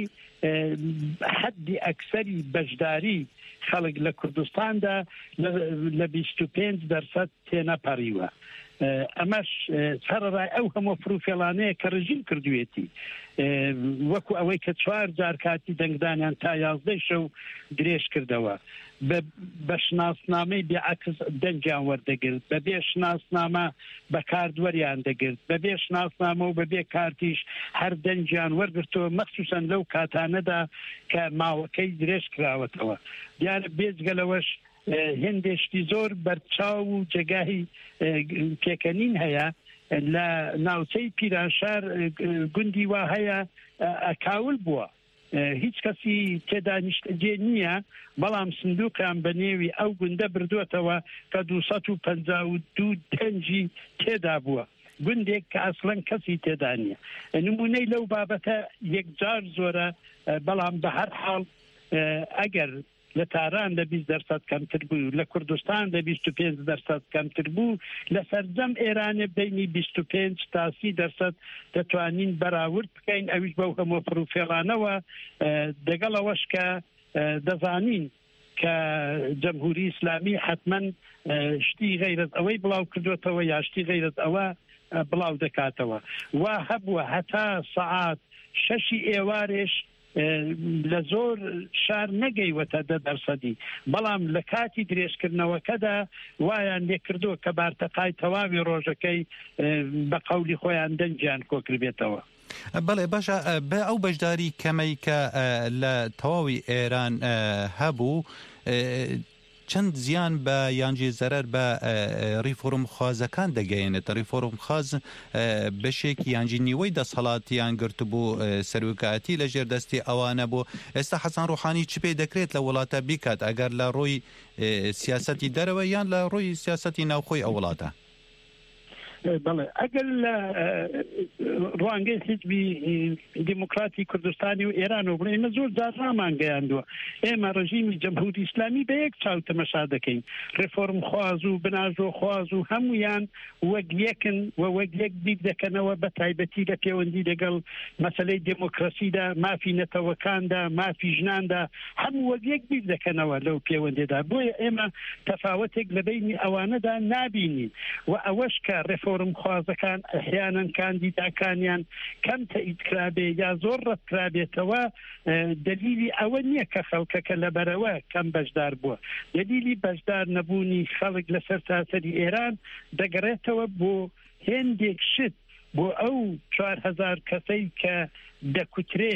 S19: حەدی ئەکسەری بەشداری خەڵک لە کوردستاندا لە بیست و پێنج دەرسەد تێنەپەڕیوە ئەمەش سەرڕای ئەو هەموو فروفێڵانەیە کە ڕژیم کردوێتی وەکو ئەوەی کە چوار جار کاتی دەنگدانیان تا یازدەی شەو درێژ کردەوە بە شناسنامەی بێعەکس دەنگیان وەردەگرت بە بێ شناسنامە بە کاردوەریان دەگرت بە بێ شناسنامە و بە بێ کارتیش هەر دەنگیان وەرگرتەوە مەخسوسەن لەو کاتانەدا کە ماوەکەی درێژ کراوەتەوە دیارە بێجگەلەوەش هێندێشتی زۆر بەرچاو و جێگای پێکەنین هەیە لە ناوچەی پیرانشار گوندی وا هەیە ئەکاول بووە هیچ کەسی تێدا نیشتەجێ نییە بەڵام سندوقیان بە نێوی ئەو گوندە بردووەتەوە کە دووسەد و پەنجا و دوو دەنجی تێدا بووە گوندێک کە ئەسڵەن کەسی تێدا نییە نمونەی لەو بابەتە یەکجار زۆرە بەڵام بە هەر حاڵ ئەگەر لە تاران لە بیست دەرسەد کەمتر بوو لە کوردستان لە بیست و پێنج دەرسەد کەمتر بوو لە سەرجەم ئێرانێ بینی بیست و پێنج تا سی دەرسەد دەتوانین بەراورد بکەین ئەویش بەو هەموو فروفێڵانەوە دەگەڵەوەش کە دەزانین کە جەمهوری ئیسلامی حتمەن شتی غەیرەت ئەوەی بڵاو کردوێتەوە یا شتی غەیرەت ئەوە بڵاو دەکاتەوە وا هەبووە هەتا سەعات شەشی ئێوارێش لە زۆر شار نەگەیوەتە دە دەرسەدی بەڵام لە کاتی درێژکردنەوەکەدا وایان لێکردووە کە بارتەقای تەواوی ڕۆژەکەی بە قەولی خۆیان دەنجیان کۆکردبێتەوە.
S18: بەڵێ باشە بە ئەو بەشداری کەمەی کە لە تەواوی ئێران هەبوو چەند زیان بە یانجی زەرەر بە ریفۆرم خوازەکان دەگەیەنێت. ریفۆرم خواز بەشێکی یانجی نیوەی دەسەڵاتیان گرت بوو سەرۆکایەتی لە ژێردەستی ئەوانە بوو. ئێستا حەسان ڕوحانی چ پێی دەکرێت لە وڵاتە بیکات ئەگەر لە ڕۆی سیاسەتی دەرەوە یان لە ڕۆی سیاسەتی ناوخۆی ئەو وڵاتە؟
S19: بەڵێ ئەگەر لە ڕوانگەی حیزبی دیموکراتی کوردستانی و ئێران و بڵێمە زۆر جار ڕامان گەیاندووە ئێمە ڕژیمی جەمهوری ئیسلامی بە یەک چاو تەمەشا دەکەین. ڕێفۆرم خواز و بناژۆ خواز و هەمویان وەک یەکن و وەک یەک بیر دەکەنەوە بە تایبەتی لە پەیوەندی لەگەڵ مەسەلەی دموکراسیدا، مافی نەتەوەکاندا، مافی ژناندا، هەموو وەک یەک بیر دەکەنەوە لەو پەیوەندێدا. بۆیە ئێمە تەفاوەتێک لە بینی ئەوانەدا نابینین و ئەوەش کە ڕێفۆرم خوازەکان ئەحیانەن کاندیداکانیان کەم تەئیدکرابێ یا زۆر ڕەتکرابێتەوە دلیلی ئەوە نییە کە خەڵکەکە لەبەرەوە کەم بەشدار بووە. دلیلی بەشدار نەبوونی خەڵک لەسەر تاسەری ئێران دەگەڕێتەوە بۆ هێندێک شت بۆ ئەو چوار هەزار کەسەی کە دەکوترێ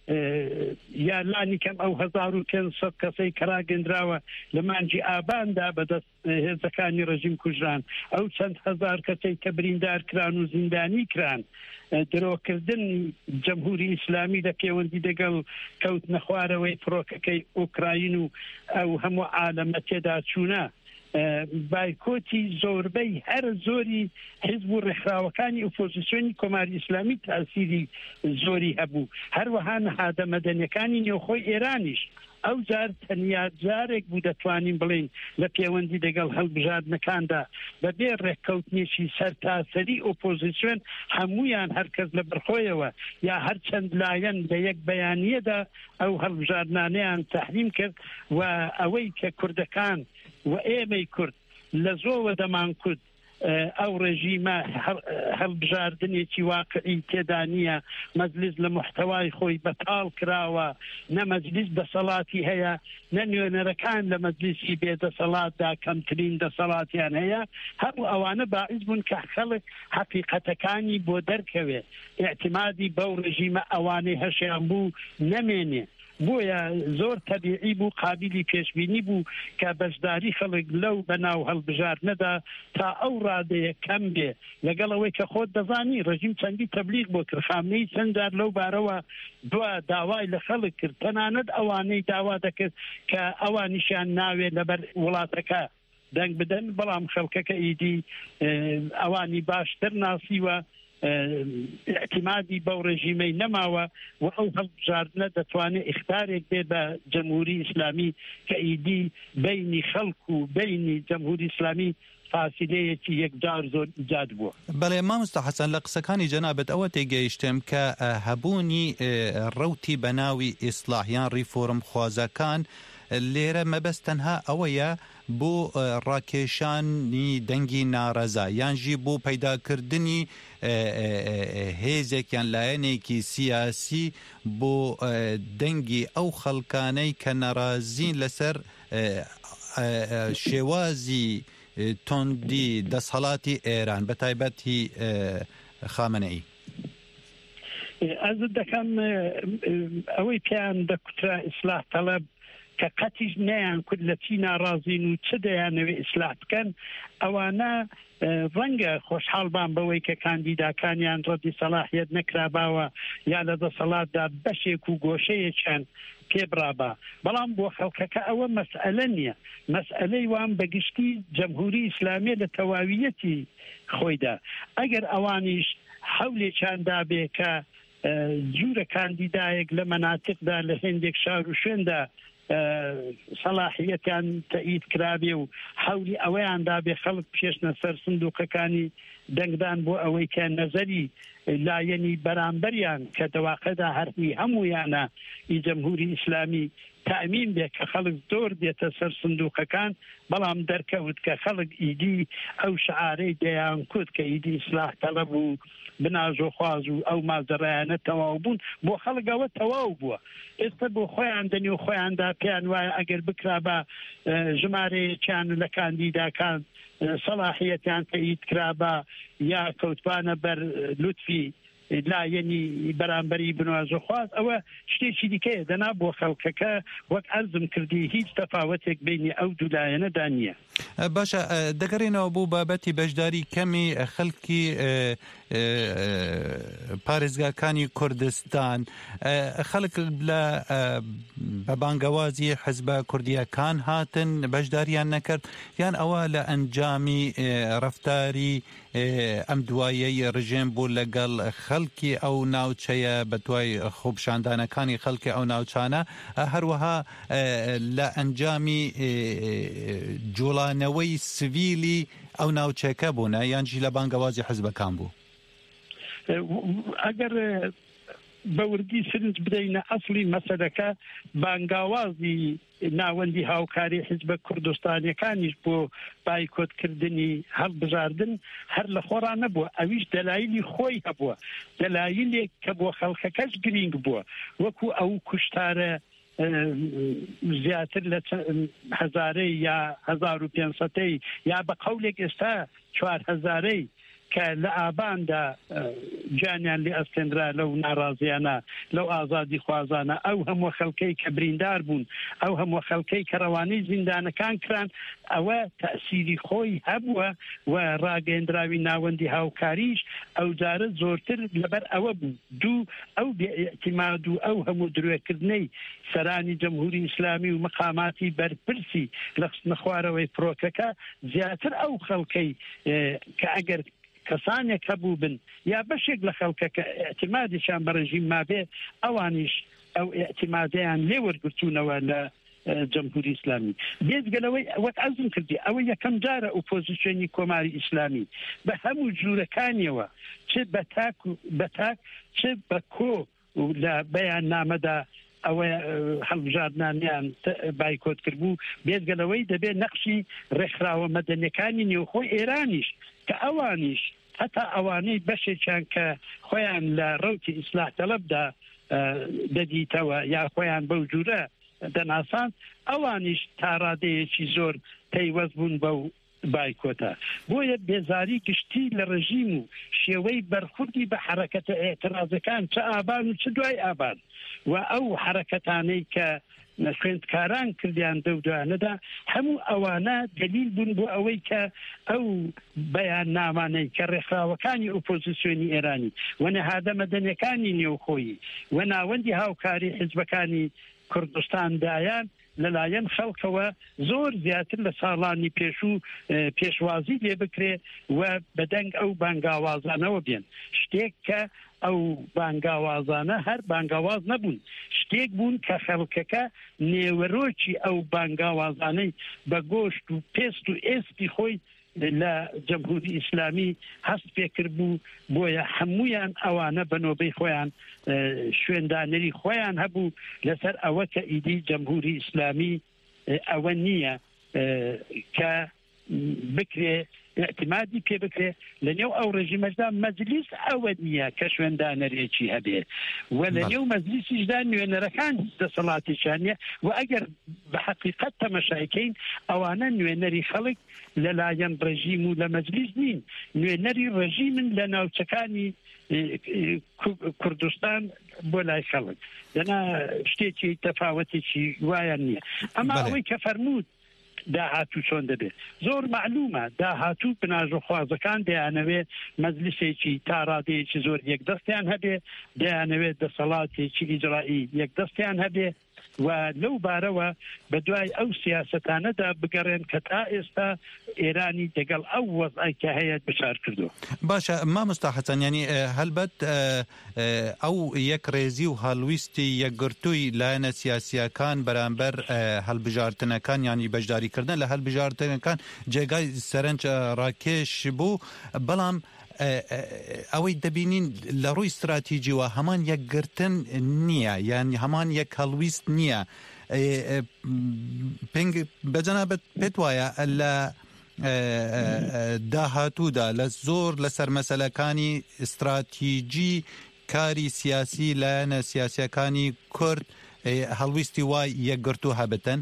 S19: یا لانی کەم ئەو هەزار و پێنج سەد کەسەی کەراگەندراوە لە مانجی ئاباندا بەدەست هێزەکانی ڕژیم کوژران، ئەو چەند هەزار کەسەی کە بریندار کران و زیندانی کران، درۆکردن جەمهوری ئیسلامی لە پەیوەندی لەگەڵ کەوت نەخوارەوەی فڕۆکەکەی ئوکراین و ئەو هەموو عالەمە تێدا چوونە، بایکۆتی زۆربەی هەر زۆری حیزب و ڕێکخراوەکانی ئۆپۆزیسیۆنی کۆماری ئیسلامی تاسیری زۆری هەبوو. هەروەها نەهادە مەدەنیەکانی نێوخۆی ئێرانیش ئەو جار تەنیا جارێک بوو دەتوانین بڵین لە پەیوەندی لەگەڵ هەڵبژاردنەکاندا بەبێ ڕێککەوتنیشی سەرتاسەری ئۆپۆزیسیۆن هەمویان هەرکەس لە بەرخۆیەوە یا هەر چەند لایەن لە یەک بەیانیەدا ئەو هەڵبژاردنانەیان تەحریم کرد و ئەوەی کە کوردەکان و ئێمەی کورد لە زۆوە دەمان کورد ئەو ڕێژیمە هەڵبژاردنێکی واقعی تێدا نییە. مەجلیس لە محتەوای خۆی بەتاڵ کراوە، نە مەجلیس دەسەڵاتی هەیە، نە نوێنەرەکان لە مەجلیسی بێدەسەڵاتدا کەمترین دەسەڵاتیان هەیە. هەموو ئەوانە باعث بوون کە خەڵک حەقیقەتەکانی بۆ دەرکەوێ، ئێعتیمادی بەو ڕێژیمە ئەوانەی هەشیان بوو نەمێنێ. بۆیە زۆر تەبیعی بوو، قابلی پێشبینی بوو کە بەشداری خەڵک لەو بەناو هەڵبژاردنەدا تا ئەو ڕادەیە کەم بێ، لەگەڵەوەی کە خۆت دەزانی ڕژیم چەندی تەبلیغ بۆ کرد، خامنەی چەنددار لەو بارەوە دوا داوای لە خەڵک کرد، تەنانەت ئەوانەی داوا دەکرد کە ئەوانیشیان ناوێت لەبەر وڵاتەکە دەنگ بدەن، بەڵام خەڵکەکە ئیدی ئەوانی باشتر ناسیوە، اعتمادی بەو ڕێژیمەی نەماوە و ئەو هەڵبژاردنە دەتوانێت ئیختارێک بێ بە جەمهوری ئیسلامی کە ئیدی بینی خەڵک و بینی جەمهوری ئیسلامی فاسیلەیەکی یەکجار زۆر ایجاد بووە.
S18: بەڵێ مامۆستا حەسەن لە قسەکانی جەنابەت ئەوە تێگەیشتم کە هەبوونی ڕەوتی بەناوی ئیسلاحیان ریفۆرم خوازەکان لێرە مەبەست تەنها ئەوەیە بۆ ڕاکێشانی دەنگی ناڕەزا یانژی بۆ پەیداکردنی هێزێکیان لایەنێکی سیاسی بۆ دەنگی ئەو خەڵکانەی کە نەڕازین لەسەر شێوازی تۆندی دەسەڵاتی ئێران بە تایبەتی خامنەئی.
S19: ئەزت دەکەم ئەوەی پێیان دەکوترا ئیسلاح تەڵەب کە قەتیش نەیان کورد لە چی ناڕازین و چ دەیانەوێ ئیسلاح بکەن، ئەوانە ڕەنگە خۆشحاڵبان بەوەی کە کاندیداکانیان ڕەتی سەلاحیەت نەکراباوە یا لە دەسەڵاتدا بەشێک و گۆشەیەکیان پێبرابا، بەڵام بۆ خەڵکەکە ئەوە مەسئلە نییە. مەسئلەی وان بەگشتی جەمهوری ئیسلامی لە تەواویەتی خۆیدا ئەگەر ئەوانیش حەولێکیان دابێ کە جوورە کاندیدایەک لە مەناتقدا لە هێندێک شار و شوێندا سەلاحیەتیان تەئید کرابێ و حەولی ئەوەیان دابێ خەڵک پێشنە سەر سندوقەکانی دەنگدان بۆ ئەوەی کە نەزەری لایەنی بەرامبەریان کە دەواقەدا هەرمی هەموویانە ئی جەمهوری ئیسلامی تأمین بێ کە خەڵک زۆر دێتە سەر سندوقەکان بەڵام دەرکەوت کە خەڵک ئیدی ئەو شعارەی دەیان کوت کە ئیدی ئیسلاح تەڵەب و بناژۆ خواز و ئەو مازەڕایانە تەواو بوون بۆ خەڵکەوە تەواو بووە. ئێستا بۆ خۆیان دەنی و خۆیاندا پێیان وایە ئەگەر بکرا بە ژمارەیەکیان لە کاندیداکان سەلاحیەتیان تەئید کرا بە یا کەوتبانە بەر لوتفی لایەنی بەرامبەری بنوازۆ خواز ئەوە شتێکی دیکەیە دەنا بۆ خەڵکەکە وەک ئەرزم کردی هیچ تەفاوەتێک بینی ئەو دوو لایەنەدا نییە.
S18: باشە دەگەڕێنەوە بۆ بابەتی بەشداری کەمی خەڵکی پارێزگاکانی کوردستان خەڵک لە بەبانگەوازی حزبە کوردیەکان هاتن بەشداریان نەکرد یان ئەوە لە ئەنجامی ڕەفتاری ئەم دوایەی ڕژێم بوو لەگەڵ خەڵکی ئەو ناوچەیە بە دوای خوبشاندانەکانی خەڵکی ئەو ناوچانە هەروەها لە ئەنجامی جوڵانەوەی سڤیلی ئەو ناوچەکە بوونە یانجی لە بانگەوازی حزبەکان بوو.
S19: ئەگەر بەوردی سرنج بدەینە ئەسڵی مەسەلەکە بانگاوازی ناوەندی هاوکاری حزبە کوردستانیەکانیش بۆ بایکۆتکردنی هەڵبژاردن هەر لە خۆڕان نەبووە ئەویش دەلایلی خۆی هەبووە دەلایلێک کە بۆ خەڵکەکەش گرنگ بووە وەکو ئەو کوشتارە زیاتر لە هەزارەی یا هەزار و پێنج یا بە قەولێک ئێستا چوار هەزارەی کە لە ئاباندا جانیان لێ ئەستێنرا لەو ناڕازیانە لەو ئازادی خوازانە ئەو هەموو خەڵکەی کە بریندار بوون ئەو هەموو خەڵکەی کە ڕەوانەی زیندانەکان کران ئەوە تەئسیری خۆی هەبووە و ڕاگەیەندراوی ناوەندی هاوکاریش ئەو جارە زۆرتر لەبەر ئەوە بوو دوو ئەو بێئیعتیماد و ئەو هەموو درێکردنەی سەرانی جەمهوری ئیسلامی و مقاماتی بەرپرسی لە خستنە خوارەوەی فڕۆکەکە زیاتر ئەو خەڵکەی کە ئەگەر کەسانێک هەبوو بن یا بەشێک لە خەڵکەکە ئەعتیمادیشان بە ڕێژیم مابێ ئەوانیش ئەو ئەعتیمادیان لێ وەرگرتوونەوە لە جەمهوری ئیسلامی بێجگەلەوەی وەک ئەزم کردی ئەوە یەکەم جارە ئۆپۆزیسیۆنی کۆماری ئیسلامی بە هەموو جوورەکانیەوە چ بە تاک بە تاک چ بە کۆ لە بەیان نامەدا ئەوە هەڵبژاردنانیان بایکۆت کردبوو بێجگەلەوەی دەبێت نەقشی ڕێکخراوە مەدەنیەکانی نێوخۆی ئێرانیش کە ئەوانیش هەتا ئەوانەی بەشێکیان کە خۆیان لە ڕەوتی ئیسلاح تەلەبدا دەدیتەوە یا خۆیان بەو جوورە دەناسان ئەوانیش تا ڕادەیەکی زۆر پەیوەست بوون بەو بایکۆتە بۆیە بێزاری گشتی لە ڕژیم و شێوەی بەرخوردی بە حرەکەتە ئێعترازەکان چه ئابان و چه دوای ئابان و ئەو حرەکەتانەی کە خوێندکاران کردیان دەودانەدا هەموو ئەوانە دلیل بوون بۆ ئەوەی کە ئەو بەیان نامانەی کە ڕێکخراوەکانی ئۆپۆزیسیۆنی ئێرانی و نەهادە مەدەنیەکانی نێوخۆیی و ناوەندی هاوکاری حیزبەکانی کوردستاندایان لەلایەن خەڵکەوە زۆر زیاتر لە ساڵانی پێشوو پێشوازی لێ بکرێ و بەدەنگ ئەو بانگاوازانەوە بێن شتێک کە ئەو بانگاوازانە هەر بانگاواز نەبوون شتێک بوون کە خەڵکەکە نێوەرۆکی ئەو بانگاوازانەی بە گۆشت و پێست و ئێستی خۆی لە جەمهوری ئیسلامی هەست پێکرد بوو بۆیە هەمویان ئەوانە بەنۆبەی خۆیان شوێندانەری خۆیان هەبوو لەسەر ئەوە کە ئیدی جەمهوری ئیسلامی ئەوە نییە کە بکرێ اعتمادی پێ بکرێ لە نێو ئەو ڕژیمەشدا مەجلیس ئەوە نییە کە شوێندانەرێکی هەبێ و لە نێو مەجلیسیشدا نوێنەرەکان دەسەڵاتیشانە و ئەگەر بە حەقیقەت تەمەشایکەین ئەوانە نوێنەری خەڵک لەلایەن ڕژیم و لە مەجلیس نین نوێنەری ڕژیمن لە ناوچەکانی کوردستان بۆ لای خەڵک دەنا شتێکی تەفاوەتێکی وایە نییە ئەمە ئەوەی کە فەرموود داهاتوو چۆن دەبێت زۆر معلومە داهاتوو بناژە خوازەکان دەیانەوێت مەجلیسێکی تا ڕادەیەکی زۆر یەکدەستیان هەبێ دەیانەوێت دەسەڵاتێکی ئیجرایی یەکدەستیان هەبێ و لەو بارەوە بە دوای ئەو سیاسەتانەدا بگەڕێن کە تا ئێستا ئێرانی دەگەڵ ئەو وەزعی کە هەیە بشار کردو.
S18: باشە مامۆستا حەسەن ینی هەلبەت ئەو یەک ڕێزی و هەڵویستی یەکگرتووی لایەنە سیاسیەکان بەرامبەر هەڵبژارتنەکان ینی بەشداریکردن لە هەڵبژارتنەکان جێگای سەرنج ڕاکێش بوو، بەڵام ئەوەی دەبینین لە ڕووی استراتیجیوە هەمان یەکگرتن نییە، یان هەمان یەک هەڵویست نییە. پێنگ بەجەنابەت پێت وایە لە داهاتوودا لە زۆر لەسەر مەسەلەکانی استراتیجی کاری سیاسی لایەنە سیاسیەکانی کورد هەڵویستی وای یەکگرتوو هەبتن؟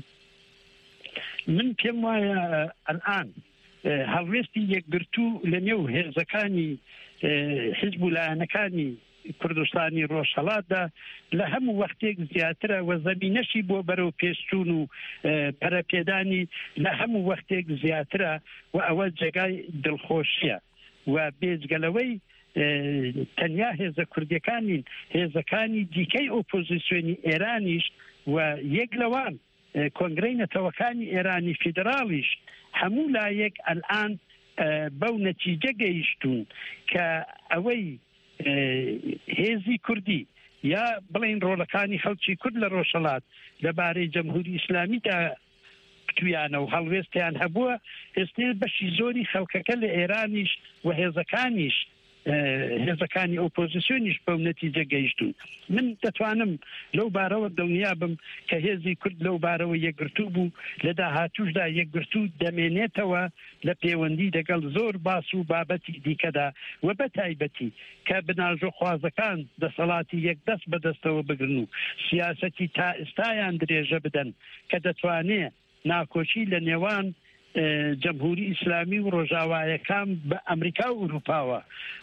S19: من پێم وایە ئەلئان هەڵوێستی یەکگرتوو لە نێو هێزەکانی حیزب و لایەنەکانی کوردستانی ڕۆژهەڵاتدا لە هەموو وەختێک زیاترە و زەمینەشی بۆ بەرەو پێشچوون و پەرەپێدانی لە هەموو وەختێک زیاترە و ئەوە جێگای دڵخۆشیە و بێجگەلەوەی تەنیا هێزە کوردیەکانین، هێزەکانی دیکەی ئۆپۆزیسیۆنی ئێرانیش و یەک لەوان کۆنگرەی نەتەوەکانی ئێرانی فیدراڵیش هەموو لایەک ئەلئان بەو نەتیجە گەیشتون کە ئەوەی هێزی کوردی یا بڵین ڕۆڵەکانی خەڵکی کورد لە ڕۆژهەڵات لەبارەی جەمهوری ئیسلامیدا تویانە و هەڵوێستیان هەبووە، ئێستا بەشی زۆری خەڵکەکە لە ئێرانیش و هێزەکانیش هێزەکانی ئۆپۆزیسیۆنیش بەو نەتیجە گەیشتون. من دەتوانم لەو بارەوە دڵنیا بم کە هێزی کورد لەو بارەوە یەکگرتوو بوو، لە داهاتووشدا یەکگرتوو دەمێنێتەوە لە پەیوەندی دەگەڵ زۆر باس و بابەتی دیکەدا و بە تایبەتی کە بناژۆ خوازەکان دەسەڵاتی یەکدەست بەدەستەوە بگرن و سیاسەتی تا ئێستایان درێژە بدەن کە دەتوانێت ناکۆچی لە نێوان جەمهوری ئیسلامی و ڕۆژاوایەکان بە ئەمریکا و ئوروپاوە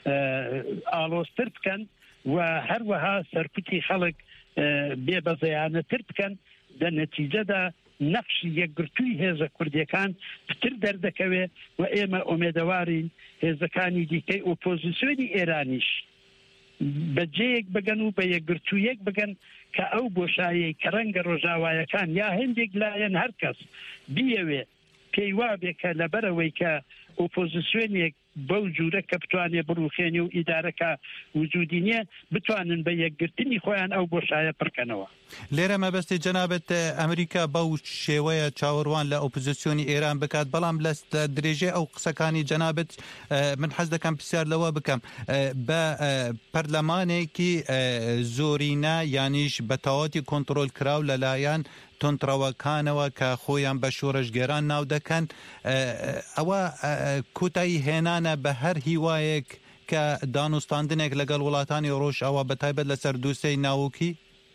S19: ئالۆزتر بکەن و هەروەها سەرکوتی خەڵک بێبەزەیانەتر بکەن، لە نەتیجەدا نەقشی یەکگرتووی هێزە کوردیەکان پتر دەردەکەوێ و ئێمە ئومێدەوارین هێزەکانی دیکەی ئۆپۆزیسیۆنی ئێرانیش بەجێیەک بگەن و بە یەکگرتوویەک بگەن کە ئەو بۆشایی کە ڕەنگە ڕۆژاوایەکان یا هەندێک لایەن هەر کەس بیەوێ پێی وابێ کە لەبەرەوەی کە ئۆپۆزیسیۆنێک بەو جوورە کە بتوانێ بڕوخێنی و ئیدارەکە وجودی نییە بتوانن بە یەکگرتنی خۆیان ئەو بۆشایە پڕکەنەوە.
S18: لێرە مەبەستی جەنابەت ئەمریکا بەو شێوەیە چاوەڕوان لە ئۆپۆزیسیۆنی ئێران بکات، بەڵام لە درێژێ ئەو قسەکانی جەنابەت من حەز دەکەم پرسیار لەوە بکەم بە پەرلەمانێکی زۆرینە یانیش بە تەواوەتی کۆنتڕۆل کراو لەلایەن تۆنتڕەوەکانەوە کە خۆیان بە شۆڕەشگێران ناو دەکەن، ئەوە کۆتایی هێنانە بە هەر هیوایەک کە دانوستاندنێک لەگەڵ وڵاتانی ڕۆژ ئەوە بەتایبەت لەسەر دووسەی ناوکی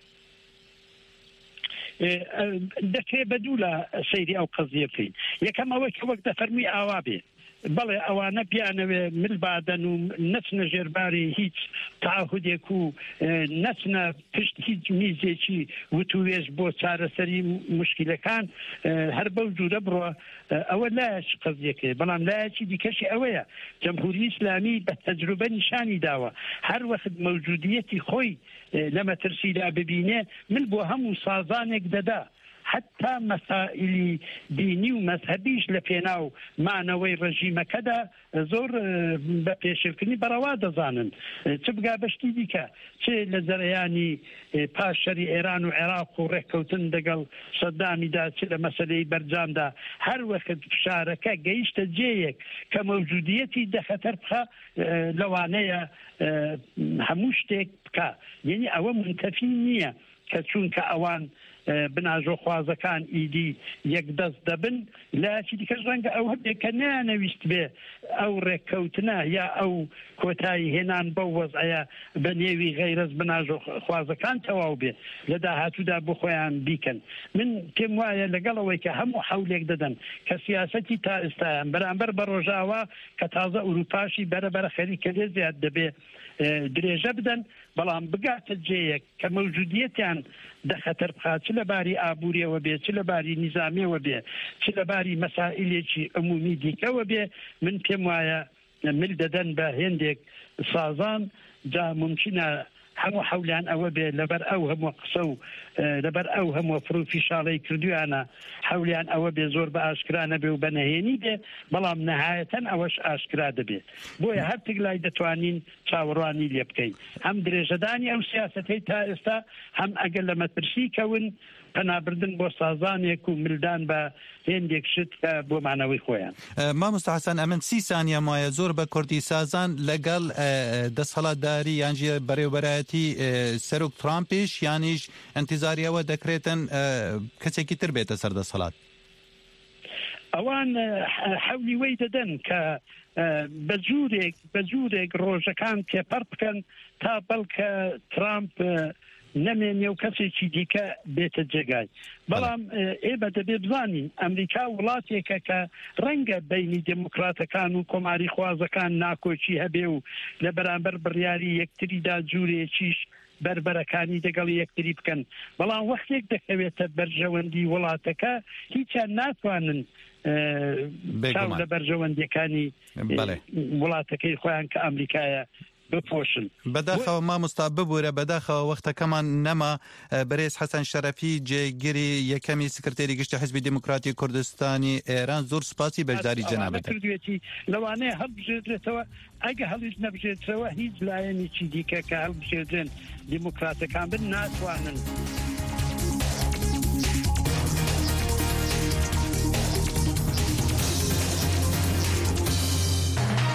S19: دەکرێت بەدوو لە سەیری ئەو قەزیە بکەین. یەکەم ئەوەی کە وەک دەفەرمی ئاوا بێ بەڵێ ئەوانە پیانەوێ ملبادەن و نەچنە ژێرباری هیچ تعهودێک و نەچنە پشت هیچ میزێکی وتوێژ بۆ چارەسەری مشکلەکان هەر بەو جوورە بڕۆ، ئەوە لایەک قەزیەکە. بەڵام لایەکی دیکەشی ئەوەیە جەمهوری ئیسلامی بە تەجروبە نیشانی داوە هەر وەخت مەوجودیەتی خۆی لە مەترسیدا ببینێ من بۆ هەموو سازانێک دەدا، حتا مەسائلی دینی و مەذهبیش لە پێناو مانەوەی ڕژیمەکەدا زۆر بە پێشێرکردنی بەڕەوا دەزانن، چ بگا بەشتی دیکە چ لە جەرەیانی پاشەری ئێران و عێراق و ڕێککەوتن دەگەڵ سەدامیدا چ لە مەسەلەی بەرجامدا هەر وەخت فشارەکە گەیشتە جێیەک کە مەوجودیەتی دەخەتەر بخە لەوانەیە هەموو شتێک بکە. یعنی ئەوە منتەفی نییە کە چونکە ئەوان بناژۆ خوازەکان ئیدی یەکدەست دەبن لایەکی دیکەش ڕەنگە ئەو هەبێ کە نانەویست بێ ئەو ڕێککەوتنە یا ئەو کۆتایی هێنان بەو وەزعەیە بە نێوی غەیرەز بناژۆ خوازەکان تەواو بێ لە داهاتوودا بۆ خۆیان بیکەن. من پێم وایە لەگەڵەوەی کە هەموو حەولێک دەدەن کە سیاسەتی تا ئێستایان بەرامبەر بە ڕۆژاوا کە تازە ئوروپاشی بەرەبەرە خەریکە لێ زیاد دەبێ درێژە بدەن، بەڵام بگاتە جێیەک کە مەوجودیەتیان دەخەتەر بخات، چ لە باری ئابووریەوە بێ، چ لە باری نیزامێەوە بێ، چ لە باری مەسائلێکی عمومی دیکەوە بێ، من پێم وایە مل دەدەن بە هێندێک سازان جا ممکنە هەموو حەولیان ئەوە بێ لەبەر ئەو هەموو قسە و لەبەر ئەو هەموو فروفی شاڵی کردویانە حولیان ئەوە بێ زۆر بە ئاشکرانە بێ و بەنهێنی بێ بەڵام نەهایەتەن ئەوەش ئاشکرا دەبێت بۆیە هەرتێک لای دەتوانین چاوەڕوانی لێ بکەین هەم درێژەدانی ئەو سیاسەتەی تا ئێستا هەم ئەگەر لە مەترسی کەون پەنابردن بۆ سازانێک و ملدان بە هێندێک شت بۆ مانەوەی خۆیان
S18: مامۆستا حەسەن ئەمن سی سانیە مایە زۆر بە کوردی سازان لەگەڵ دەسەڵاتداری یانجی بەڕێوەبەرایەتی سەرۆک ترامپیش یانیش ئەنتیزاریەوە دەکرێتن کەسێکی تر بێتە سەر دەسەڵات
S19: ئەوان حەولی وەی دەدەن کە بە جوورێک بە جوورێک ڕۆژەکان تێپەڕ بکەن تا بەڵکە ترامپ نەمێنێ و کەسێکی دیکە بێتە جێگای بەڵام ئێمە دەبێ بزانین ئەمریکا وڵاتێکە کە ڕەنگە بینی دموکراتەکان و کۆماری خوازەکان ناکۆچی هەبێ و لە بەرامبەر بڕیاری یەکتریدا جوورێکیش بربەرەکانی دەگەڵ یەکتری بکەن بەڵام وەختێک دەکەوێتە بەرژەوەندی وڵاتەکە هیچیان ناتوانن چاو لە بەرژەوەندیەکانی وڵاتەکەی خۆیان کە ئەمریکایە بپۆشن
S18: بەداخەوە مامۆستا ببوورە بەداخەوە وەختەکەمان نەما بەرێز حەسەن شەرەفی جێگیری یەکەمی سکرتێری گشتی حیزبی دیموکراتی کوردستانی ئێران زۆر سوپاسی بەشداری جەنابەت
S19: کردوێتی لەوانەیە هەڵبژێدرێتەوە ئەگە هەڵیش نەبژێتەوە هیچ لایەنێکی دیکە کە هەڵبژێدرێن دیموکراتەکان بن ناتوانن